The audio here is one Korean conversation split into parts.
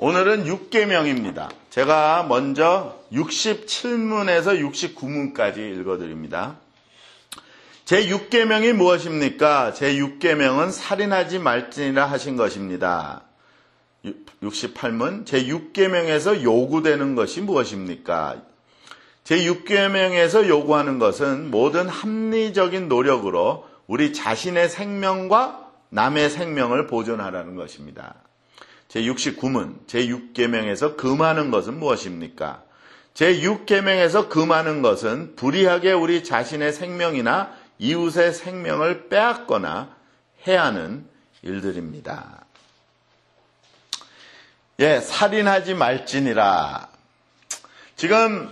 오늘은 6계명입니다. 제가 먼저 67문에서 69문까지 읽어드립니다. 제6계명이 무엇입니까? 제6계명은 살인하지 말지니라 하신 것입니다. 68문 제6계명에서 요구되는 것이 무엇입니까? 제6계명에서 요구하는 것은 모든 합리적인 노력으로 우리 자신의 생명과 남의 생명을 보존하라는 것입니다. 제69문 제6계명에서 금하는 것은 무엇입니까? 제6계명에서 금하는 것은 불의하게 우리 자신의 생명이나 이웃의 생명을 빼앗거나 해하는 일들입니다. 살인하지 말지니라. 지금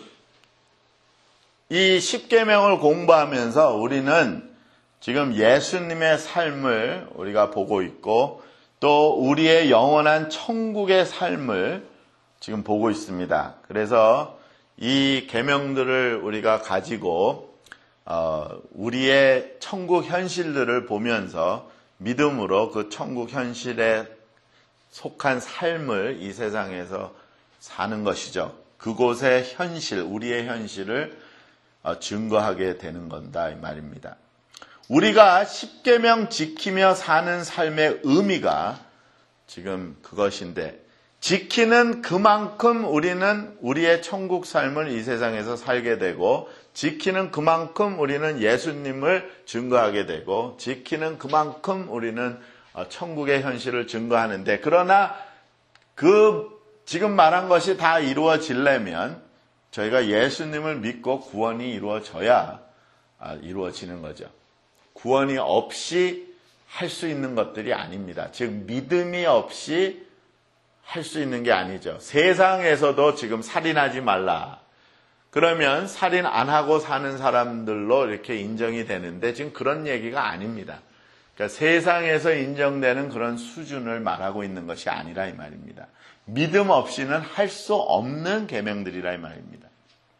이 10계명을 공부하면서 우리는 지금 예수님의 삶을 우리가 보고 있고 또 우리의 영원한 천국의 삶을 지금 보고 있습니다. 그래서 이 계명들을 우리가 가지고 우리의 천국 현실들을 보면서 믿음으로 그 천국 현실에 속한 삶을 이 세상에서 사는 것이죠. 그곳의 현실, 우리의 현실을 증거하게 되는 건다 이 말입니다. 우리가 10계명 지키며 사는 삶의 의미가 지금 그것인데 지키는 그만큼 우리는 우리의 천국 삶을 이 세상에서 살게 되고 지키는 그만큼 우리는 예수님을 증거하게 되고 지키는 그만큼 우리는 천국의 현실을 증거하는데 그러나 그 지금 말한 것이 다 이루어지려면 저희가 예수님을 믿고 구원이 이루어져야 이루어지는 거죠. 구원이 없이 할 수 있는 것들이 아닙니다. 즉 믿음이 없이 할 수 있는 게 아니죠. 세상에서도 지금 살인하지 말라. 그러면 살인 안 하고 사는 사람들로 이렇게 인정이 되는데 지금 그런 얘기가 아닙니다. 그러니까 세상에서 인정되는 그런 수준을 말하고 있는 것이 아니라 이 말입니다. 믿음 없이는 할 수 없는 계명들이라 이 말입니다.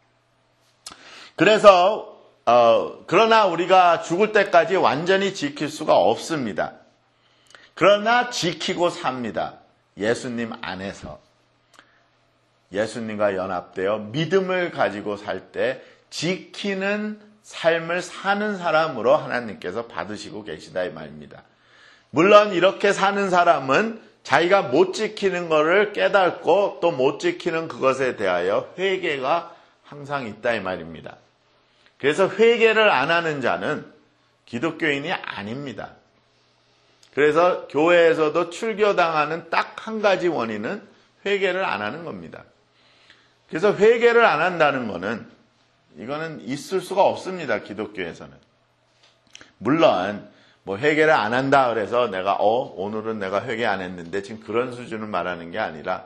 그래서 그러나 우리가 죽을 때까지 완전히 지킬 수가 없습니다. 그러나 지키고 삽니다. 예수님 안에서. 예수님과 연합되어 믿음을 가지고 살 때 지키는 삶을 사는 사람으로 하나님께서 받으시고 계시다 이 말입니다. 물론 이렇게 사는 사람은 자기가 못 지키는 것을 깨닫고 또 못 지키는 그것에 대하여 회개가 항상 있다 이 말입니다. 그래서 회개를 안 하는 자는 기독교인이 아닙니다. 그래서 교회에서도 출교당하는 딱 한 가지 원인은 회개를 안 하는 겁니다. 그래서 회개를 안 한다는 것은 이거는 있을 수가 없습니다. 기독교에서는. 물론 뭐 회개를 안 한다 그래서 내가 오늘은 내가 회개 안 했는데 지금 그런 수준을 말하는 게 아니라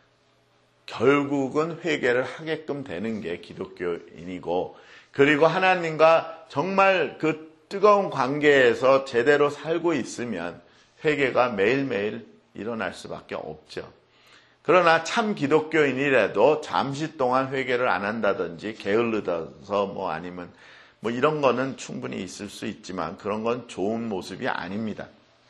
결국은 회개를 하게끔 되는 게 기독교인이고 그리고 하나님과 정말 그 뜨거운 관계에서 제대로 살고 있으면 회개가 매일매일 일어날 수밖에 없죠. 그러나 참 기독교인이라도 잠시 동안 회개를 안 한다든지 게을르다서 아니면 이런 거는 충분히 있을 수 있지만 그런 건 좋은 모습이 아닙니다.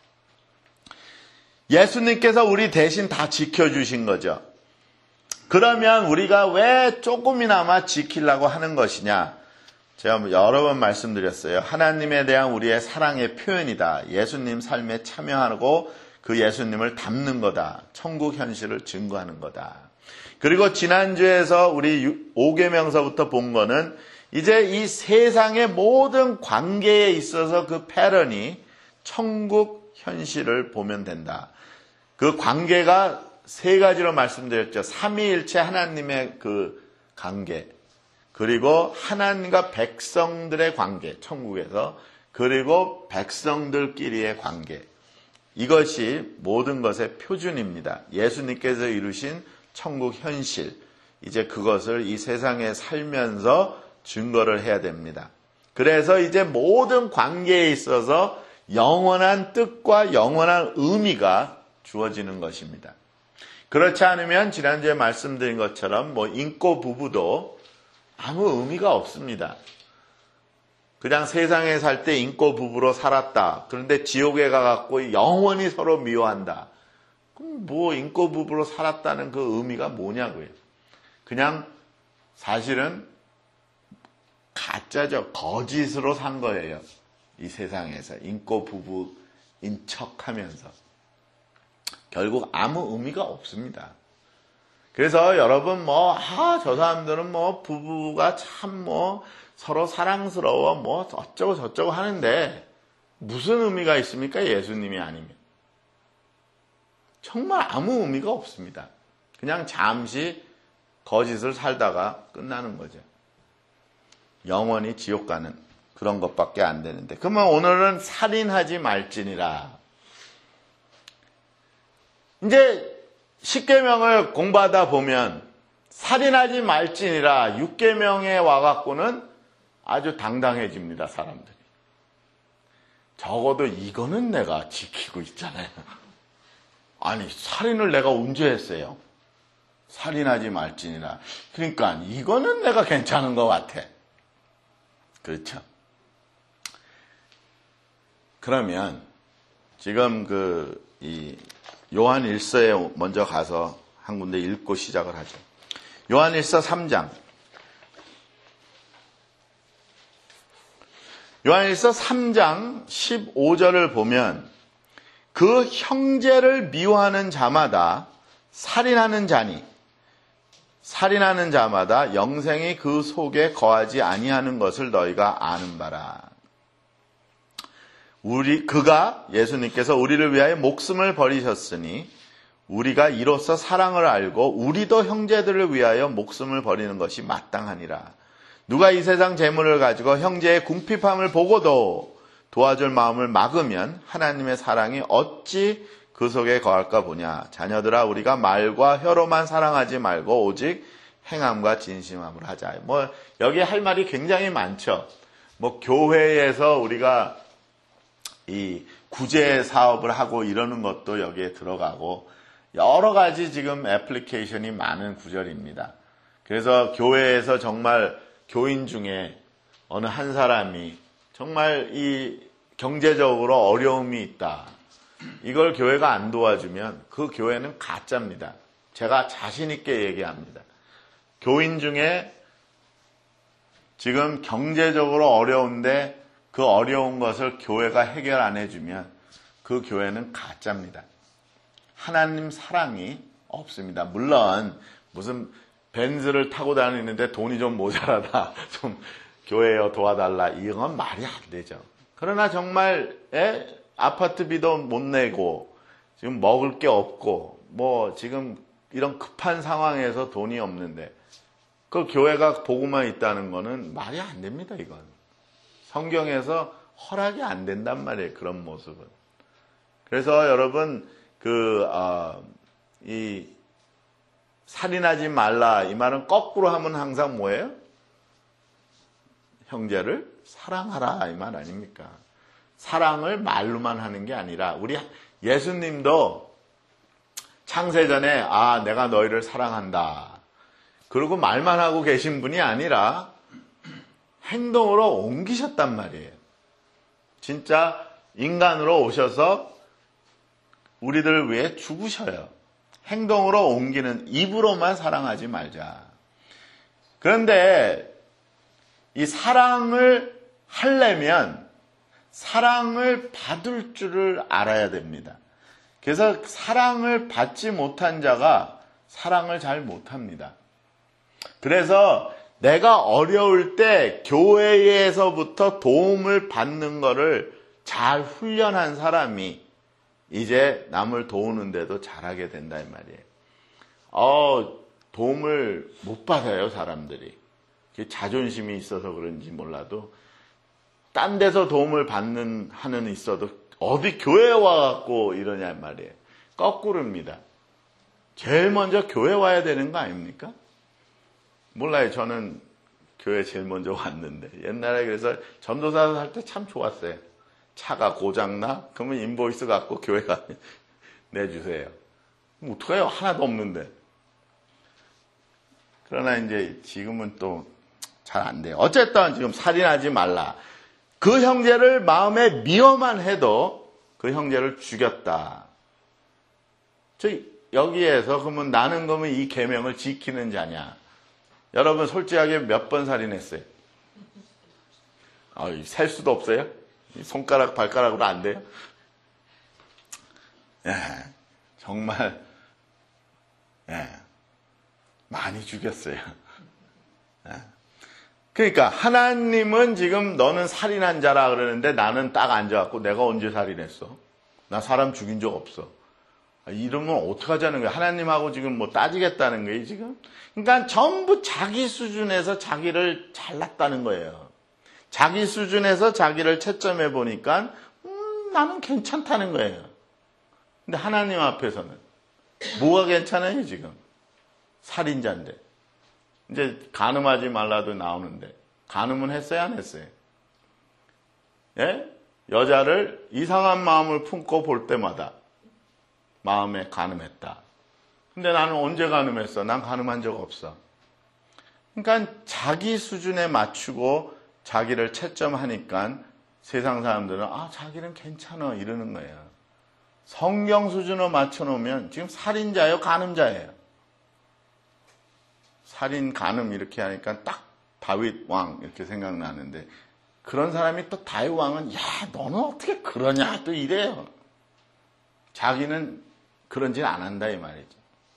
예수님께서 우리 대신 다 지켜주신 거죠. 그러면 우리가 왜 조금이나마 지키려고 하는 것이냐? 제가 여러 번 말씀드렸어요. 하나님에 대한 우리의 사랑의 표현이다. 예수님 삶에 참여하고 그 예수님을 닮는 거다. 천국 현실을 증거하는 거다. 그리고 지난주에서 우리 5계명서부터 본 거는 이제 이 세상의 모든 관계에 있어서 그 패런이 천국 현실을 보면 된다. 그 관계가 세 가지로 말씀드렸죠. 삼위일체 하나님의 그 관계, 그리고 하나님과 백성들의 관계, 천국에서, 그리고 백성들끼리의 관계. 이것이 모든 것의 표준입니다. 예수님께서 이루신 천국 현실, 이제 그것을 이 세상에 살면서 증거를 해야 됩니다. 그래서 이제 모든 관계에 있어서 영원한 뜻과 영원한 의미가 주어지는 것입니다. 그렇지 않으면 지난주에 말씀드린 것처럼 인고 부부도 아무 의미가 없습니다. 그냥 세상에 살 때 인고 부부로 살았다. 그런데 지옥에 가갖고 영원히 서로 미워한다. 그럼 뭐 인고 부부로 살았다는 그 의미가 뭐냐고요. 그냥 사실은 가짜죠. 거짓으로 산 거예요. 이 세상에서 인고 부부인 척하면서 결국 아무 의미가 없습니다. 그래서 여러분 저 사람들은 부부가 참 서로 사랑스러워 어쩌고 저쩌고 하는데 무슨 의미가 있습니까? 예수님이 아니면. 정말 아무 의미가 없습니다. 그냥 잠시 거짓을 살다가 끝나는 거죠. 영원히 지옥 가는 그런 것밖에 안 되는데. 그러면 오늘은 살인하지 말지니라. 이제 10계명을 공부하다 보면 살인하지 말지니라 6계명에 와갖고는 아주 당당해집니다, 사람들이. 적어도 이거는 내가 지키고 있잖아요. 아니, 살인을 내가 언제 했어요? 살인하지 말지니라. 그러니까 이거는 내가 괜찮은 것 같아. 그렇죠? 그러면 지금 요한 1서에 먼저 가서 한 군데 읽고 시작을 하죠. 요한 1서 3장. 요한 1서 3장 15절을 보면 그 형제를 미워하는 자마다 살인하는 자니 살인하는 자마다 영생이 그 속에 거하지 아니하는 것을 너희가 아는 바라. 그가 예수님께서 우리를 위하여 목숨을 버리셨으니 우리가 이로써 사랑을 알고 우리도 형제들을 위하여 목숨을 버리는 것이 마땅하니라. 누가 이 세상 재물을 가지고 형제의 궁핍함을 보고도 도와줄 마음을 막으면 하나님의 사랑이 어찌 그 속에 거할까 보냐. 자녀들아, 우리가 말과 혀로만 사랑하지 말고 오직 행함과 진심함으로 하자. 여기 할 말이 굉장히 많죠. 교회에서 우리가 이 구제 사업을 하고 이러는 것도 여기에 들어가고 여러 가지 지금 애플리케이션이 많은 구절입니다. 그래서 교회에서 정말 교인 중에 어느 한 사람이 정말 이 경제적으로 어려움이 있다. 이걸 교회가 안 도와주면 그 교회는 가짜입니다. 제가 자신 있게 얘기합니다. 교인 중에 지금 경제적으로 어려운데 그 어려운 것을 교회가 해결 안 해주면 그 교회는 가짜입니다. 하나님 사랑이 없습니다. 물론 무슨 벤츠를 타고 다니는데 돈이 좀 모자라다. 좀 교회여 도와달라. 이건 말이 안 되죠. 그러나 정말 아파트비도 못 내고 지금 먹을 게 없고 지금 이런 급한 상황에서 돈이 없는데 그 교회가 보고만 있다는 거는 말이 안 됩니다. 이건 성경에서 허락이 안 된단 말이에요. 그런 모습은. 그래서 여러분 이 살인하지 말라 이 말은 거꾸로 하면 항상 뭐예요? 형제를 사랑하라 이 말 아닙니까? 사랑을 말로만 하는 게 아니라 우리 예수님도 창세전에 내가 너희를 사랑한다. 그리고 말만 하고 계신 분이 아니라 행동으로 옮기셨단 말이에요. 진짜 인간으로 오셔서 우리들을 위해 죽으셔요. 행동으로 옮기는 입으로만 사랑하지 말자. 그런데 이 사랑을 하려면 사랑을 받을 줄을 알아야 됩니다. 그래서 사랑을 받지 못한 자가 사랑을 잘 못합니다. 그래서 내가 어려울 때 교회에서부터 도움을 받는 것을 잘 훈련한 사람이 이제 남을 도우는데도 잘하게 된다 이 말이에요. 도움을 못 받아요, 사람들이. 자존심이 있어서 그런지 몰라도 딴 데서 도움을 하는 있어도 어디 교회에 와갖고 이러냐 말이에요. 거꾸로입니다. 제일 먼저 교회 와야 되는 거 아닙니까? 몰라요. 저는 교회 제일 먼저 왔는데 옛날에 그래서 전도사 할 때 참 좋았어요. 차가 고장나? 그러면 인보이스 갖고 교회 가면 내주세요. 어떡해요? 하나도 없는데. 그러나 이제 지금은 또 잘 안 돼요. 어쨌든 지금 살인하지 말라. 그 형제를 마음에 미워만 해도 그 형제를 죽였다. 여기에서 그러면 나는 그러면 이 계명을 지키는 자냐? 여러분 솔직하게 몇 번 살인했어요? 셀 수도 없어요? 손가락 발가락으로 안 돼요? 예, 정말 많이 죽였어요. 예. 그러니까 하나님은 지금 너는 살인한 자라 그러는데 나는 딱 앉아갖고 내가 언제 살인했어? 나 사람 죽인 적 없어. 이러면 어떡하자는 거야? 하나님하고 지금 뭐 따지겠다는 거예요, 지금? 그러니까 전부 자기 수준에서 자기를 잘났다는 거예요. 자기 수준에서 자기를 채점해 보니까, 나는 괜찮다는 거예요. 근데 하나님 앞에서는 뭐가 괜찮아요, 지금? 살인자인데. 이제 간음하지 말라도 나오는데, 간음은 했어요, 안 했어요? 예? 여자를 이상한 마음을 품고 볼 때마다 마음에 간음했다. 근데 나는 언제 간음했어? 난 간음한 적 없어. 그러니까 자기 수준에 맞추고 자기를 채점하니까 세상 사람들은 자기는 괜찮아 이러는 거예요. 성경 수준으로 맞춰놓으면 지금 살인자예요, 간음자예요? 살인, 간음 이렇게 하니까 딱 다윗 왕 이렇게 생각나는데 그런 사람이 또 다윗 왕은 너는 어떻게 그러냐 또 이래요. 자기는 그런 짓 안 한다 이 말이죠.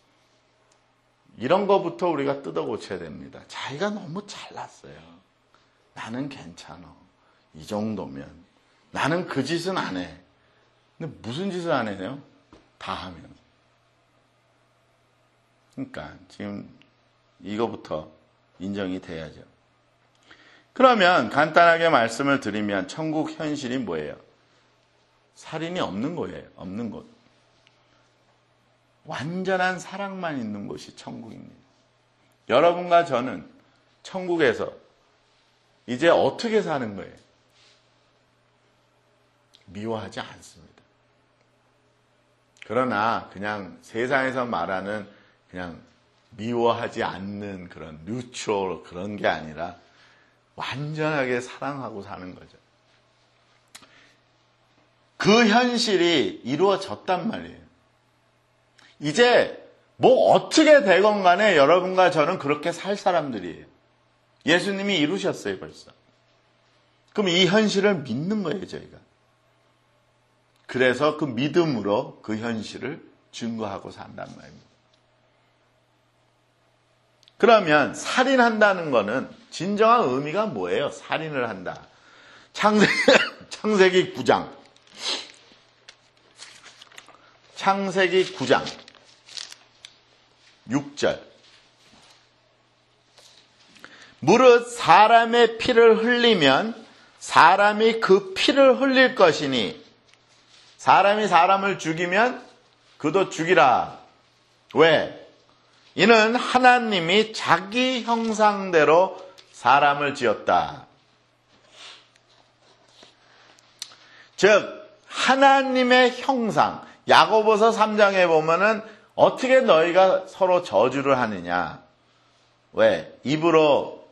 이런 거부터 우리가 뜯어 고쳐야 됩니다. 자기가 너무 잘났어요. 나는 괜찮아. 이 정도면. 나는 그 짓은 안 해. 근데 무슨 짓을 안 해요? 다 하면. 그러니까 지금 이거부터 인정이 돼야죠. 그러면 간단하게 말씀을 드리면 천국 현실이 뭐예요? 살인이 없는 거예요. 없는 곳. 완전한 사랑만 있는 곳이 천국입니다. 여러분과 저는 천국에서 이제 어떻게 사는 거예요? 미워하지 않습니다. 그러나 그냥 세상에서 말하는 그냥 미워하지 않는 그런 뉴트럴 그런 게 아니라 완전하게 사랑하고 사는 거죠. 그 현실이 이루어졌단 말이에요. 이제 뭐 어떻게 되건 간에 여러분과 저는 그렇게 살 사람들이에요. 예수님이 이루셨어요 벌써. 그럼 이 현실을 믿는 거예요 저희가. 그래서 그 믿음으로 그 현실을 증거하고 산단 말입니다. 그러면 살인한다는 거는 진정한 의미가 뭐예요? 살인을 한다. 창세기 9장. 창세기 9장 6절. 무릇 사람의 피를 흘리면 사람이 그 피를 흘릴 것이니 사람이 사람을 죽이면 그도 죽이라. 왜? 이는 하나님이 자기 형상대로 사람을 지었다. 즉 하나님의 형상. 야고보서 3장에 보면은 어떻게 너희가 서로 저주를 하느냐. 왜? 입으로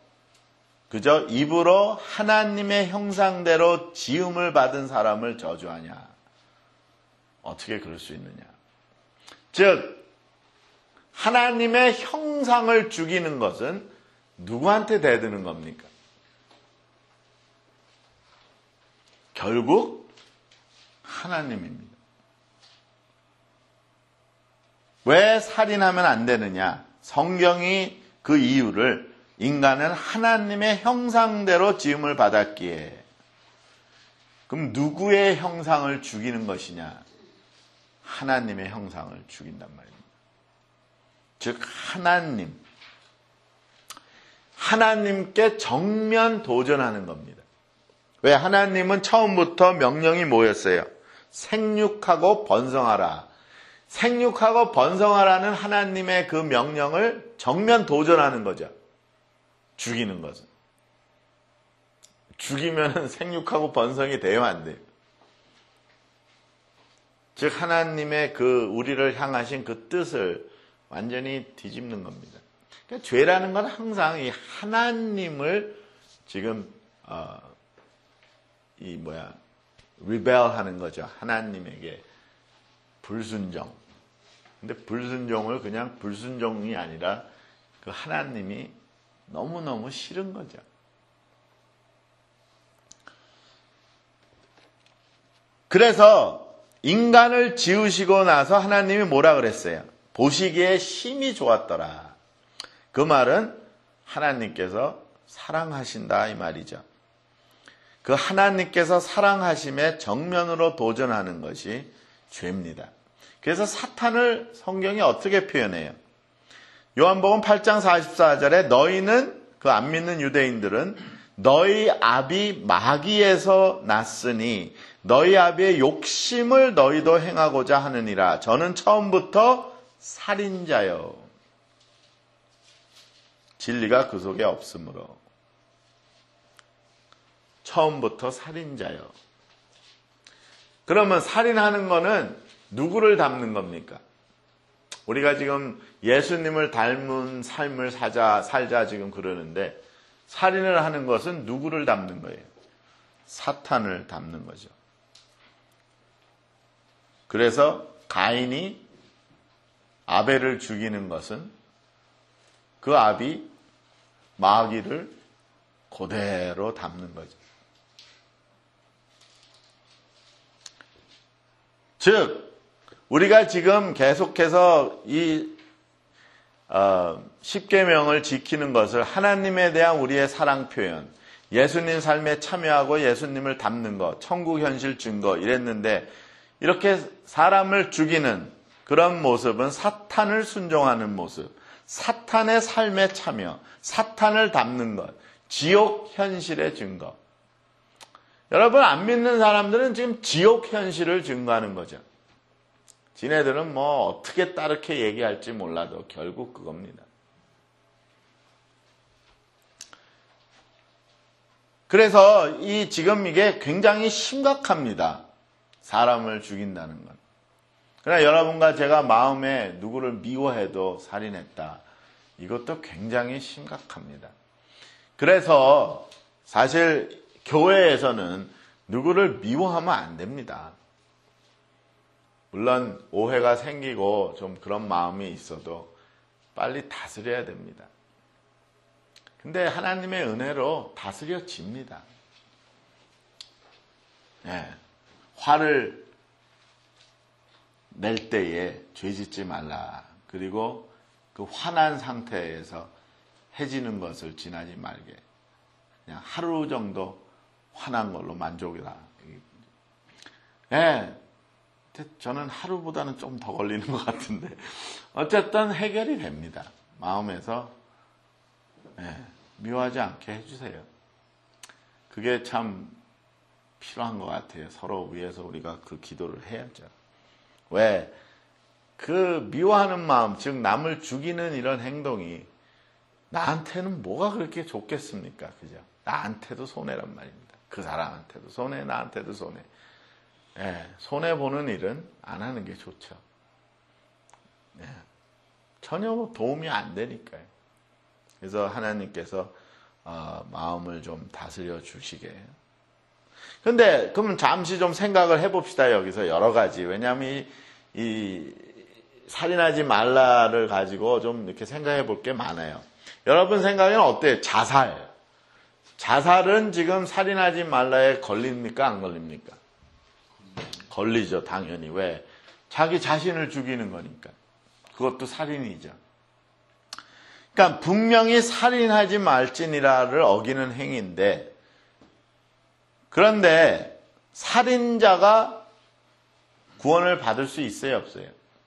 하나님의 형상대로 지음을 받은 사람을 저주하냐. 어떻게 그럴 수 있느냐. 즉 하나님의 형상을 죽이는 것은 누구한테 대드는 겁니까? 결국 하나님입니다. 왜 살인하면 안 되느냐? 성경이 그 이유를 인간은 하나님의 형상대로 지음을 받았기에. 그럼 누구의 형상을 죽이는 것이냐? 하나님의 형상을 죽인단 말입니다. 즉 하나님께 정면 도전하는 겁니다. 왜? 하나님은 처음부터 명령이 뭐였어요? 생육하고 번성하라. 생육하고 번성하라는 하나님의 그 명령을 정면 도전하는 거죠. 죽이는 것은. 죽이면 생육하고 번성이 돼요, 안 돼요? 즉 하나님의 그 우리를 향하신 그 뜻을 완전히 뒤집는 겁니다. 그러니까 죄라는 건 항상 이 하나님을 지금 rebel 하는 거죠. 하나님에게 불순종. 근데 불순종을 그냥 불순종이 아니라 그 하나님이 너무너무 싫은 거죠. 그래서 인간을 지으시고 나서 하나님이 뭐라 그랬어요? 보시기에 심히 좋았더라. 그 말은 하나님께서 사랑하신다 이 말이죠. 그 하나님께서 사랑하심에 정면으로 도전하는 것이 죄입니다. 그래서 사탄을 성경이 어떻게 표현해요? 요한복음 8장 44절에 너희는, 그 안 믿는 유대인들은 너희 아비 마귀에서 났으니 너희 아비의 욕심을 너희도 행하고자 하느니라. 저는 처음부터 살인자요. 진리가 그 속에 없으므로. 처음부터 살인자요. 그러면 살인하는 거는 누구를 닮는 겁니까? 우리가 지금 예수님을 닮은 삶을 살자 지금 그러는데 살인을 하는 것은 누구를 닮는 거예요? 사탄을 닮는 거죠. 그래서 가인이 아벨을 죽이는 것은 그 아비 마귀를 그대로 닮는 거죠. 즉 우리가 지금 계속해서 이 십계명을 지키는 것을 하나님에 대한 우리의 사랑 표현, 예수님 삶에 참여하고 예수님을 닮는 것, 천국 현실 증거 이랬는데 이렇게 사람을 죽이는 그런 모습은 사탄을 순종하는 모습, 사탄의 삶에 참여, 사탄을 닮는 것, 지옥 현실의 증거. 여러분 안 믿는 사람들은 지금 지옥 현실을 증거하는 거죠. 지네들은 뭐 어떻게 따르게 얘기할지 몰라도 결국 그겁니다. 그래서 지금 이게 굉장히 심각합니다. 사람을 죽인다는 건. 그러나 여러분과 제가 마음에 누구를 미워해도 살인했다. 이것도 굉장히 심각합니다. 그래서 사실 교회에서는 누구를 미워하면 안 됩니다. 물론 오해가 생기고 좀 그런 마음이 있어도 빨리 다스려야 됩니다. 근데 하나님의 은혜로 다스려집니다. 네. 화를 낼 때에 죄짓지 말라. 그리고 그 화난 상태에서 해지는 것을 지나지 말게. 그냥 하루 정도 화난 걸로 만족이다. 네. 저는 하루보다는 좀 더 걸리는 것 같은데 어쨌든 해결이 됩니다. 마음에서 미워하지 않게 해주세요. 그게 참 필요한 것 같아요. 서로 위해서 우리가 그 기도를 해야죠. 왜? 그 미워하는 마음, 즉 남을 죽이는 이런 행동이 나한테는 뭐가 그렇게 좋겠습니까? 그죠? 나한테도 손해란 말입니다. 그 사람한테도 손해, 나한테도 손해. 손해보는 일은 안 하는 게 좋죠. 전혀 도움이 안 되니까요. 그래서 하나님께서 마음을 좀 다스려 주시게. 근데 그럼 잠시 좀 생각을 해봅시다. 여기서 여러 가지. 왜냐하면 이 살인하지 말라를 가지고 좀 이렇게 생각해 볼 게 많아요. 여러분 생각에는 어때요? 자살. 자살은 지금 살인하지 말라에 걸립니까? 안 걸립니까? 걸리죠, 당연히. 왜? 자기 자신을 죽이는 거니까. 그것도 살인이죠. 그러니까 분명히 살인하지 말지니라를 어기는 행위인데, 그런데 살인자가 구원을 받을 수 있어요, 없어요?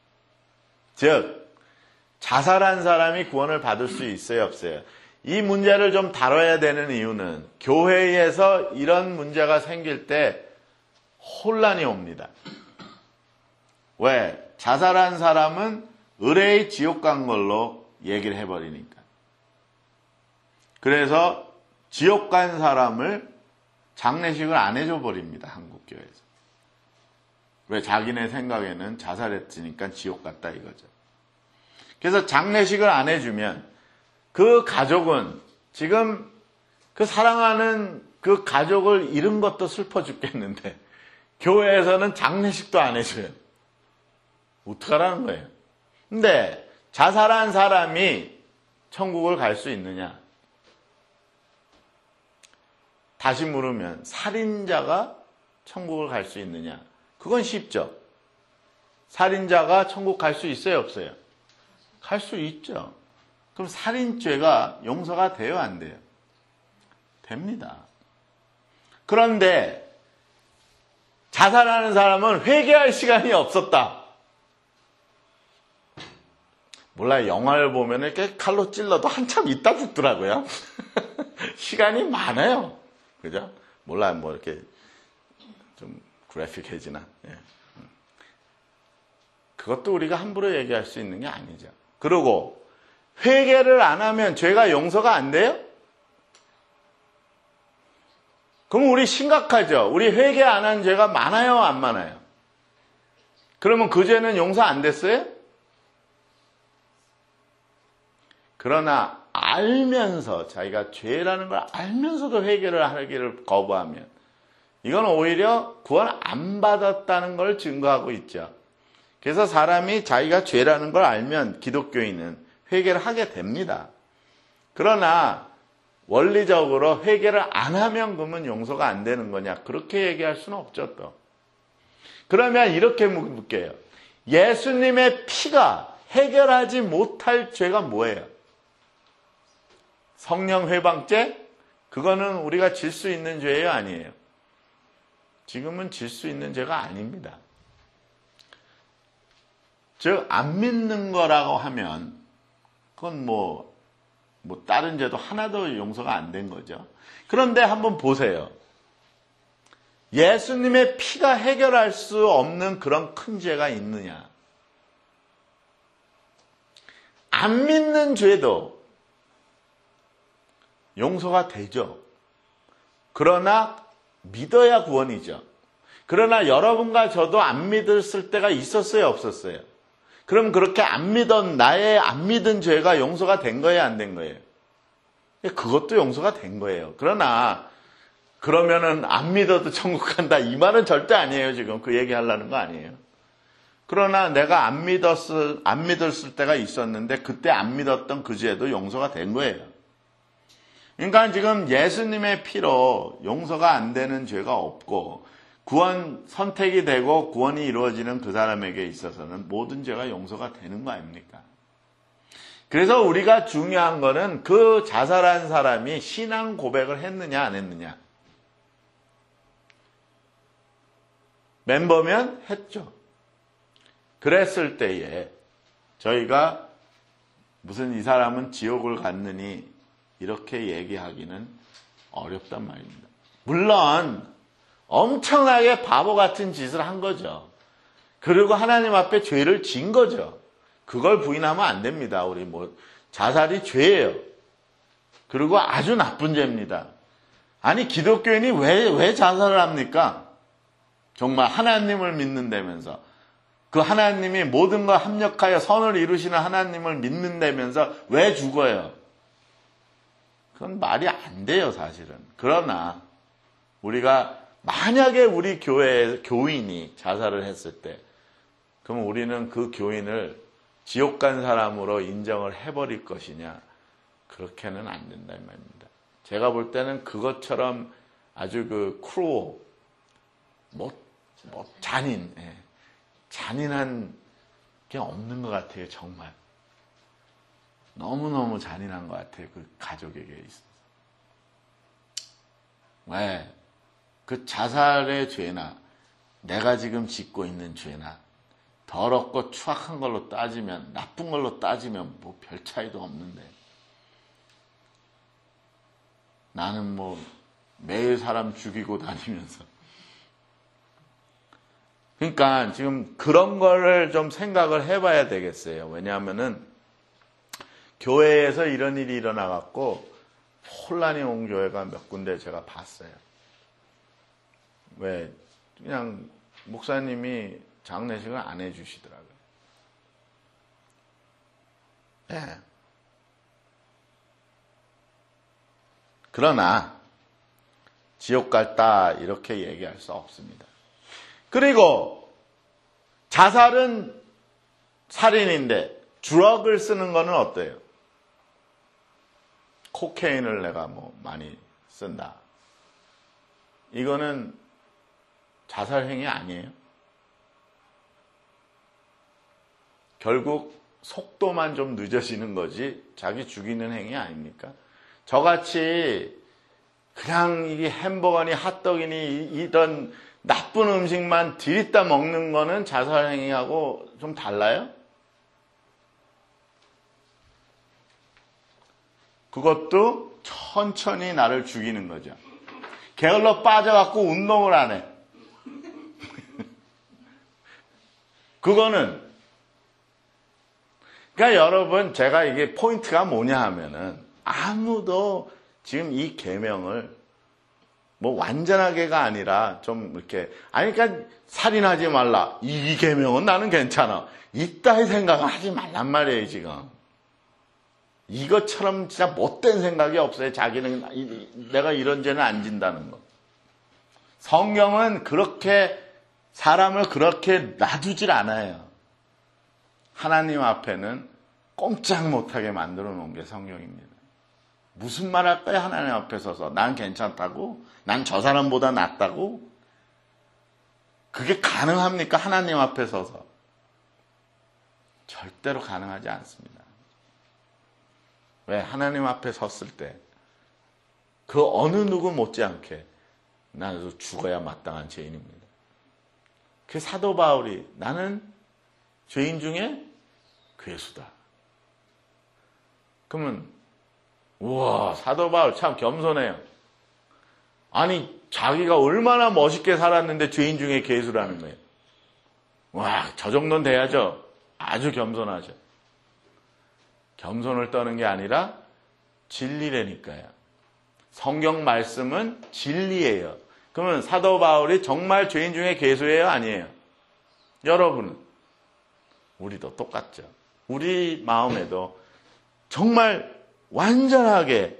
즉, 자살한 사람이 구원을 받을 수 있어요, 없어요? 이 문제를 좀 다뤄야 되는 이유는 교회에서 이런 문제가 생길 때 혼란이 옵니다. 왜? 자살한 사람은 의뢰의 지옥 간 걸로 얘기를 해버리니까. 그래서 지옥 간 사람을 장례식을 안 해줘 버립니다. 한국교회에서. 왜? 자기네 생각에는 자살했으니까 지옥 갔다 이거죠. 그래서 장례식을 안 해주면 그 가족은 지금 그 사랑하는 그 가족을 잃은 것도 슬퍼 죽겠는데 교회에서는 장례식도 안 해줘요. 어떡하라는 거예요? 근데 자살한 사람이 천국을 갈 수 있느냐? 다시 물으면 살인자가 천국을 갈 수 있느냐? 그건 쉽죠. 살인자가 천국 갈 수 있어요, 없어요? 갈 수 있죠. 그럼 살인죄가 용서가 돼요, 안 돼요? 됩니다. 그런데 자살하는 사람은 회개할 시간이 없었다. 몰라요. 영화를 보면 이렇게 칼로 찔러도 한참 있다 죽더라고요. 시간이 많아요. 그죠? 몰라요. 뭐 이렇게 좀 그래픽해지나. 예. 그것도 우리가 함부로 얘기할 수 있는 게 아니죠. 그리고 회개를 안 하면 죄가 용서가 안 돼요? 그럼 우리 심각하죠. 우리 회개 안 한 죄가 많아요, 안 많아요? 그러면 그 죄는 용서 안 됐어요? 그러나 알면서 자기가 죄라는 걸 알면서도 회개를 하기를 거부하면 이건 오히려 구원 안 받았다는 걸 증거하고 있죠. 그래서 사람이 자기가 죄라는 걸 알면 기독교인은 회개를 하게 됩니다. 그러나 원리적으로 회개를 안 하면 그러면 용서가 안 되는 거냐? 그렇게 얘기할 수는 없죠, 또. 그러면 이렇게 묻게요. 예수님의 피가 해결하지 못할 죄가 뭐예요? 성령 회방죄? 그거는 우리가 질 수 있는 죄예요, 아니에요? 지금은 질 수 있는 죄가 아닙니다. 즉, 안 믿는 거라고 하면 그건 뭐 다른 죄도 하나도 용서가 안 된 거죠. 그런데 한번 보세요. 예수님의 피가 해결할 수 없는 그런 큰 죄가 있느냐? 안 믿는 죄도 용서가 되죠. 그러나 믿어야 구원이죠. 그러나 여러분과 저도 안 믿었을 때가 있었어요, 없었어요? 그럼 그렇게 나의 안 믿은 죄가 용서가 된 거예요, 안 된 거예요? 그것도 용서가 된 거예요. 그러나 그러면은 안 믿어도 천국 간다, 이 말은 절대 아니에요. 지금 그 얘기 하려는 거 아니에요. 그러나 내가 안 믿었을 때가 있었는데 그때 안 믿었던 그 죄도 용서가 된 거예요. 그러니까 지금 예수님의 피로 용서가 안 되는 죄가 없고 구원 선택이 되고 구원이 이루어지는 그 사람에게 있어서는 모든 죄가 용서가 되는 거 아닙니까? 그래서 우리가 중요한 거는 그 자살한 사람이 신앙 고백을 했느냐 안 했느냐. 멤버면 했죠. 그랬을 때에 저희가 무슨 이 사람은 지옥을 갔느니 이렇게 얘기하기는 어렵단 말입니다. 물론 엄청나게 바보 같은 짓을 한 거죠. 그리고 하나님 앞에 죄를 진 거죠. 그걸 부인하면 안 됩니다. 우리 자살이 죄예요. 그리고 아주 나쁜 죄입니다. 아니 기독교인이 왜 자살을 합니까? 정말 하나님을 믿는다면서 그 하나님이 모든 걸 합력하여 선을 이루시는 하나님을 믿는다면서 왜 죽어요? 그건 말이 안 돼요, 사실은. 그러나 우리가 만약에 우리 교회 교인이 자살을 했을 때 그럼 우리는 그 교인을 지옥 간 사람으로 인정을 해버릴 것이냐? 그렇게는 안 된다는 말입니다. 제가 볼 때는 그것처럼 아주 크루어, 잔인한 게 없는 것 같아요, 정말. 너무너무 잔인한 것 같아요, 그 가족에게 있어서. 왜? 그 자살의 죄나 내가 지금 짓고 있는 죄나 더럽고 추악한 걸로 따지면, 나쁜 걸로 따지면 뭐 별 차이도 없는데 나는 매일 사람 죽이고 다니면서. 그러니까 지금 그런 거를 좀 생각을 해봐야 되겠어요. 왜냐하면은 교회에서 이런 일이 일어나갖고 혼란이 온 교회가 몇 군데 제가 봤어요. 왜? 그냥 목사님이 장례식을 안 해주시더라고요. 네. 그러나 지옥 갈다 이렇게 얘기할 수 없습니다. 그리고 자살은 살인인데 드럭을 쓰는 거는 어때요? 코케인을 내가 뭐 많이 쓴다. 이거는 자살행위 아니에요? 결국 속도만 좀 늦어지는 거지 자기 죽이는 행위 아닙니까? 저같이 그냥 이게 햄버거니 핫도그니 이런 나쁜 음식만 들이다 먹는 거는 자살행위하고 좀 달라요? 그것도 천천히 나를 죽이는 거죠. 게을러 빠져갖고 운동을 안 해. 그거는 그러니까 여러분 제가 이게 포인트가 뭐냐 하면은 아무도 지금 이 계명을 뭐 완전하게가 아니라 좀 이렇게 아니 그러니까 살인하지 말라 이 계명은 나는 괜찮아 이따위 생각을 하지 말란 말이에요. 지금 이것처럼 진짜 못된 생각이 없어요. 자기는 내가 이런 죄는 안 진다는 거. 성경은 그렇게 사람을 그렇게 놔두질 않아요. 하나님 앞에는 꼼짝 못하게 만들어 놓은 게 성경입니다. 무슨 말 할까요? 하나님 앞에 서서 난 괜찮다고? 난 저 사람보다 낫다고? 그게 가능합니까? 하나님 앞에 서서. 절대로 가능하지 않습니다. 왜? 하나님 앞에 섰을 때 그 어느 누구 못지않게 나도 죽어야 마땅한 죄인입니다. 그 사도 바울이 나는 죄인 중에 괴수다. 그러면 우와 사도 바울 참 겸손해요. 아니 자기가 얼마나 멋있게 살았는데 죄인 중에 괴수라는 거예요. 와 저 정도는 돼야죠. 아주 겸손하죠. 겸손을 떠는 게 아니라 진리라니까요. 성경 말씀은 진리예요. 그러면 사도 바울이 정말 죄인 중에 괴수예요? 아니에요? 여러분은? 우리도 똑같죠. 우리 마음에도 정말 완전하게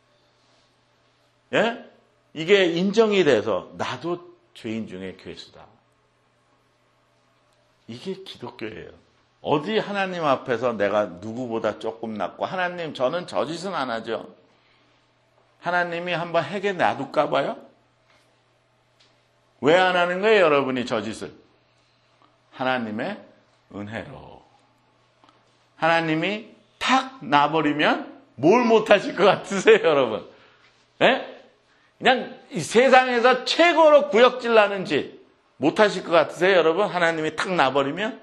예? 이게 인정이 돼서 나도 죄인 중에 괴수다. 이게 기독교예요. 어디 하나님 앞에서 내가 누구보다 조금 낫고 하나님 저는 저 짓은 안 하죠. 하나님이 한번 해게 놔둘까 봐요? 왜 안 하는 거예요, 여러분이 저 짓을? 하나님의 은혜로. 하나님이 탁 놔버리면 뭘 못하실 것 같으세요, 여러분? 예? 그냥 이 세상에서 최고로 구역질 나는 짓 못하실 것 같으세요, 여러분? 하나님이 탁 놔버리면?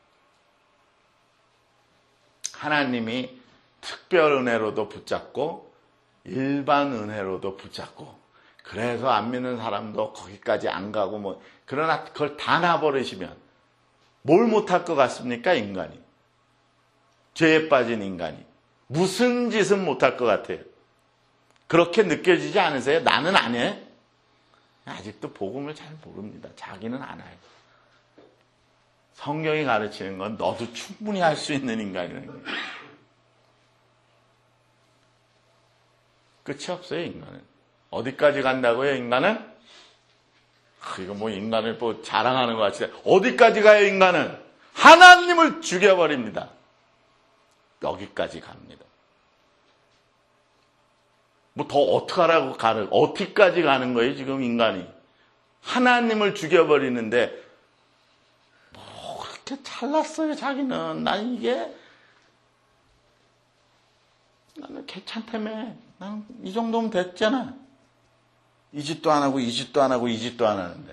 하나님이 특별 은혜로도 붙잡고 일반 은혜로도 붙잡고 그래서 안 믿는 사람도 거기까지 안 가고 뭐 그러나 그걸 다 놔버리시면 뭘 못할 것 같습니까? 인간이. 죄에 빠진 인간이. 무슨 짓은 못할 것 같아요. 그렇게 느껴지지 않으세요? 나는 안 해. 아직도 복음을 잘 모릅니다. 자기는 안 해요. 성경이 가르치는 건 너도 충분히 할 수 있는 인간이라는 거예요. 끝이 없어요, 인간은. 어디까지 간다고요, 인간은? 이거 뭐 인간을 뭐 자랑하는 것 같이. 어디까지 가요, 인간은? 하나님을 죽여버립니다. 여기까지 갑니다. 뭐 더 어떡하라고 어디까지 가는 거예요, 지금 인간이? 하나님을 죽여버리는데, 뭐, 그렇게 잘났어요, 자기는. 나는 괜찮다며. 난 이 정도면 됐잖아. 이 짓도 안 하고, 이 짓도 안 하고, 이 짓도 안 하는데.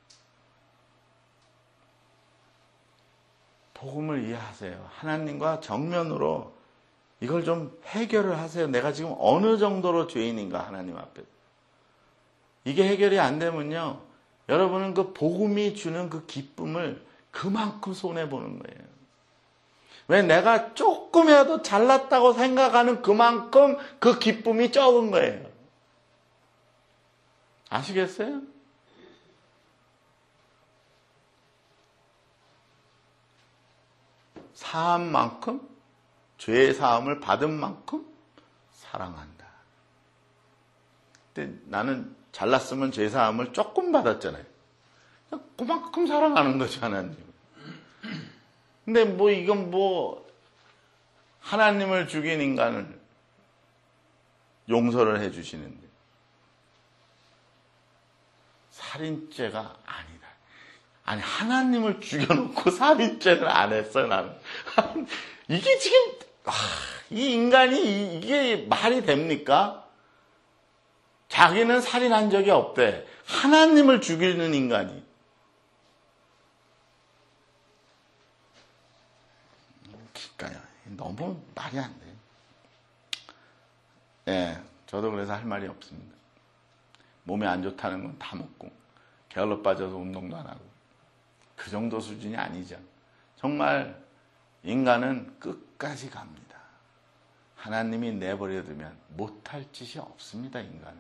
복음을 이해하세요. 하나님과 정면으로 이걸 좀 해결을 하세요. 내가 지금 어느 정도로 죄인인가, 하나님 앞에. 이게 해결이 안 되면요. 여러분은 그 복음이 주는 그 기쁨을 그만큼 손해보는 거예요. 왜 내가 조금이라도 잘났다고 생각하는 그만큼 그 기쁨이 적은 거예요. 아시겠어요? 사한 만큼, 죄의 사함을 받은 만큼 사랑한다. 근데 나는 잘났으면 죄 사함을 조금 받았잖아요. 그만큼 사랑하는 거죠, 하나님. 근데 뭐 이건 뭐 하나님을 죽인 인간을 용서를 해주시는데 살인죄가 아니다. 아니, 하나님을 죽여놓고 살인죄를 안 했어요, 나는. 이게 지금, 이 인간이 이게 말이 됩니까? 자기는 살인한 적이 없대. 하나님을 죽이는 인간이. 그러니까요. 너무 말이 안 돼. 예, 저도 그래서 할 말이 없습니다. 몸에 안 좋다는 건 다 먹고, 게을러 빠져서 운동도 안 하고, 그 정도 수준이 아니죠. 정말 인간은 끝까지 갑니다. 하나님이 내버려두면 못할 짓이 없습니다, 인간은.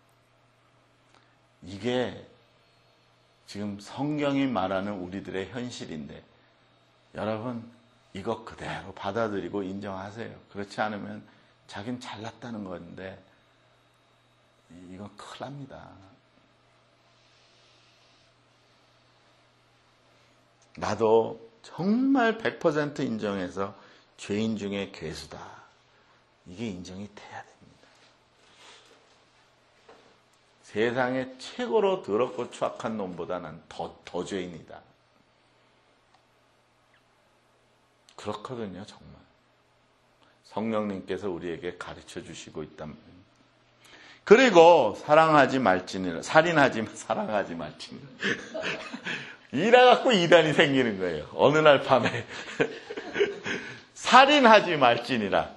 이게 지금 성경이 말하는 우리들의 현실인데, 여러분, 이거 그대로 받아들이고 인정하세요. 그렇지 않으면 자긴 잘났다는 건데, 이건 큰일 납니다. 나도 정말 100% 인정해서 죄인 중에 괴수다. 이게 인정이 돼야 됩니다. 세상에 최고로 더럽고 추악한 놈보다는 더 죄인이다. 그렇거든요, 정말. 성령님께서 우리에게 가르쳐 주시고 있단 말입니다. 그리고 사랑하지 말지니라. 사랑하지 말지니라. 이래갖고 이단이 생기는 거예요. 어느 날 밤에. 살인하지 말지니라.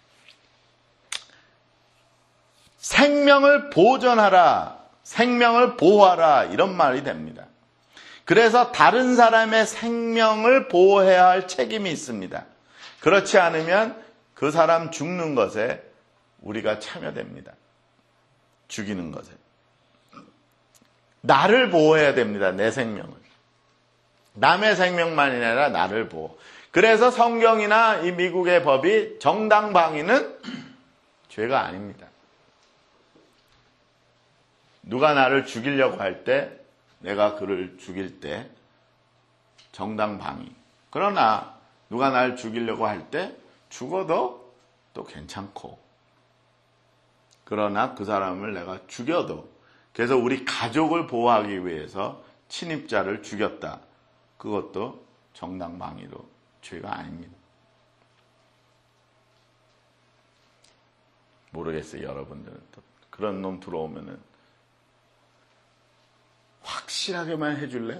생명을 보존하라. 생명을 보호하라. 이런 말이 됩니다. 그래서 다른 사람의 생명을 보호해야 할 책임이 있습니다. 그렇지 않으면 그 사람 죽는 것에 우리가 참여됩니다. 죽이는 것에. 나를 보호해야 됩니다. 내 생명을. 남의 생명만이 아니라 나를 보호. 그래서 성경이나 이 미국의 법이 정당방위는 죄가 아닙니다. 누가 나를 죽이려고 할 때, 내가 그를 죽일 때 정당방위. 그러나 누가 나를 죽이려고 할 때 죽어도 또 괜찮고, 그러나 그 사람을 내가 죽여도, 그래서 우리 가족을 보호하기 위해서 침입자를 죽였다. 그것도 정당방위로 죄가 아닙니다. 모르겠어요, 여러분들은. 또 그런 놈 들어오면은 확실하게만 해줄래?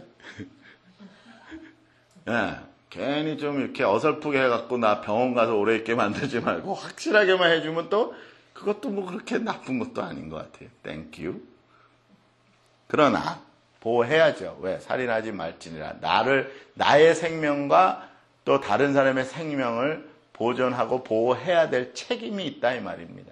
네, 괜히 좀 이렇게 어설프게 해갖고 나 병원 가서 오래 있게 만들지 말고 확실하게만 해주면 또 그것도 뭐 그렇게 나쁜 것도 아닌 것 같아요. 땡큐. 그러나 보호해야죠. 왜? 살인하지 말지니라. 나의 생명과 또 다른 사람의 생명을 보존하고 보호해야 될 책임이 있다 이 말입니다.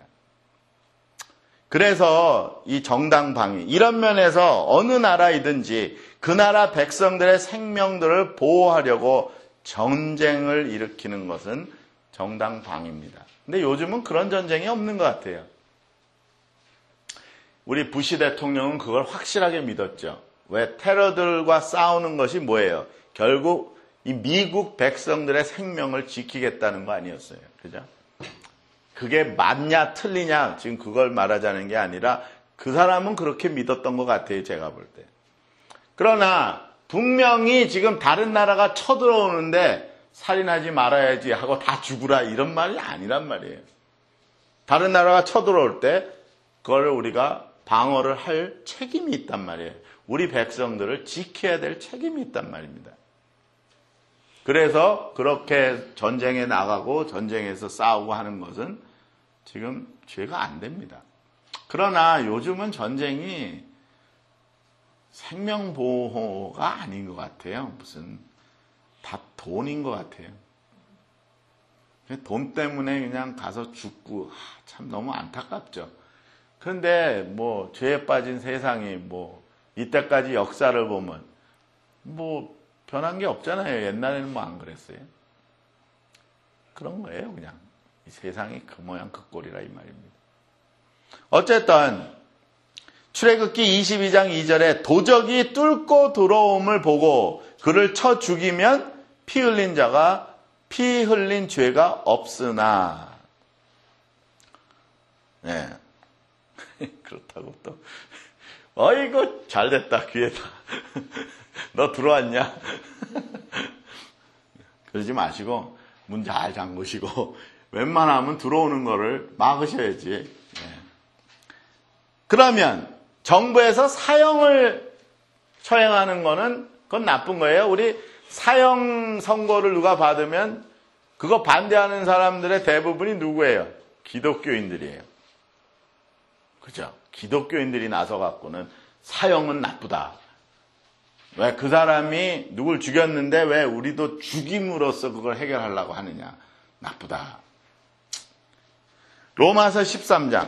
그래서 이 정당방위, 이런 면에서 어느 나라이든지 그 나라 백성들의 생명들을 보호하려고 전쟁을 일으키는 것은 정당방위입니다. 근데 요즘은 그런 전쟁이 없는 것 같아요. 우리 부시 대통령은 그걸 확실하게 믿었죠. 왜? 테러들과 싸우는 것이 뭐예요? 결국 이 미국 백성들의 생명을 지키겠다는 거 아니었어요. 그죠? 그게 맞냐 틀리냐 지금 그걸 말하자는 게 아니라 그 사람은 그렇게 믿었던 것 같아요. 제가 볼 때. 그러나 분명히 지금 다른 나라가 쳐들어오는데 살인하지 말아야지 하고 다 죽으라 이런 말이 아니란 말이에요. 다른 나라가 쳐들어올 때 그걸 우리가 방어를 할 책임이 있단 말이에요. 우리 백성들을 지켜야 될 책임이 있단 말입니다. 그래서 그렇게 전쟁에 나가고 전쟁에서 싸우고 하는 것은 지금 죄가 안 됩니다. 그러나 요즘은 전쟁이 생명보호가 아닌 것 같아요. 무슨 다 돈인 것 같아요. 돈 때문에 그냥 가서 죽고 참 너무 안타깝죠. 그런데 뭐 죄에 빠진 세상이 뭐 이때까지 역사를 보면 뭐 변한 게 없잖아요. 옛날에는 뭐 안 그랬어요. 그런 거예요, 그냥. 이 세상이 그 모양 그 꼴이라 이 말입니다. 어쨌든 출애굽기 22장 2절에 도적이 뚫고 들어옴을 보고 그를 쳐 죽이면 피 흘린 자가 피 흘린 죄가 없으나. 네. 그렇다고 또 어이구 잘됐다 기회다. 너 들어왔냐? 그러지 마시고 문 잘 잠그시고 웬만하면 들어오는 거를 막으셔야지. 네. 그러면 정부에서 사형을 처행하는 거는 그건 나쁜 거예요. 우리 사형 선고를 누가 받으면 그거 반대하는 사람들의 대부분이 누구예요? 기독교인들이에요. 그죠? 기독교인들이 나서 갖고는 사형은 나쁘다. 왜 그 사람이 누굴 죽였는데 왜 우리도 죽임으로써 그걸 해결하려고 하느냐. 나쁘다. 로마서 13장.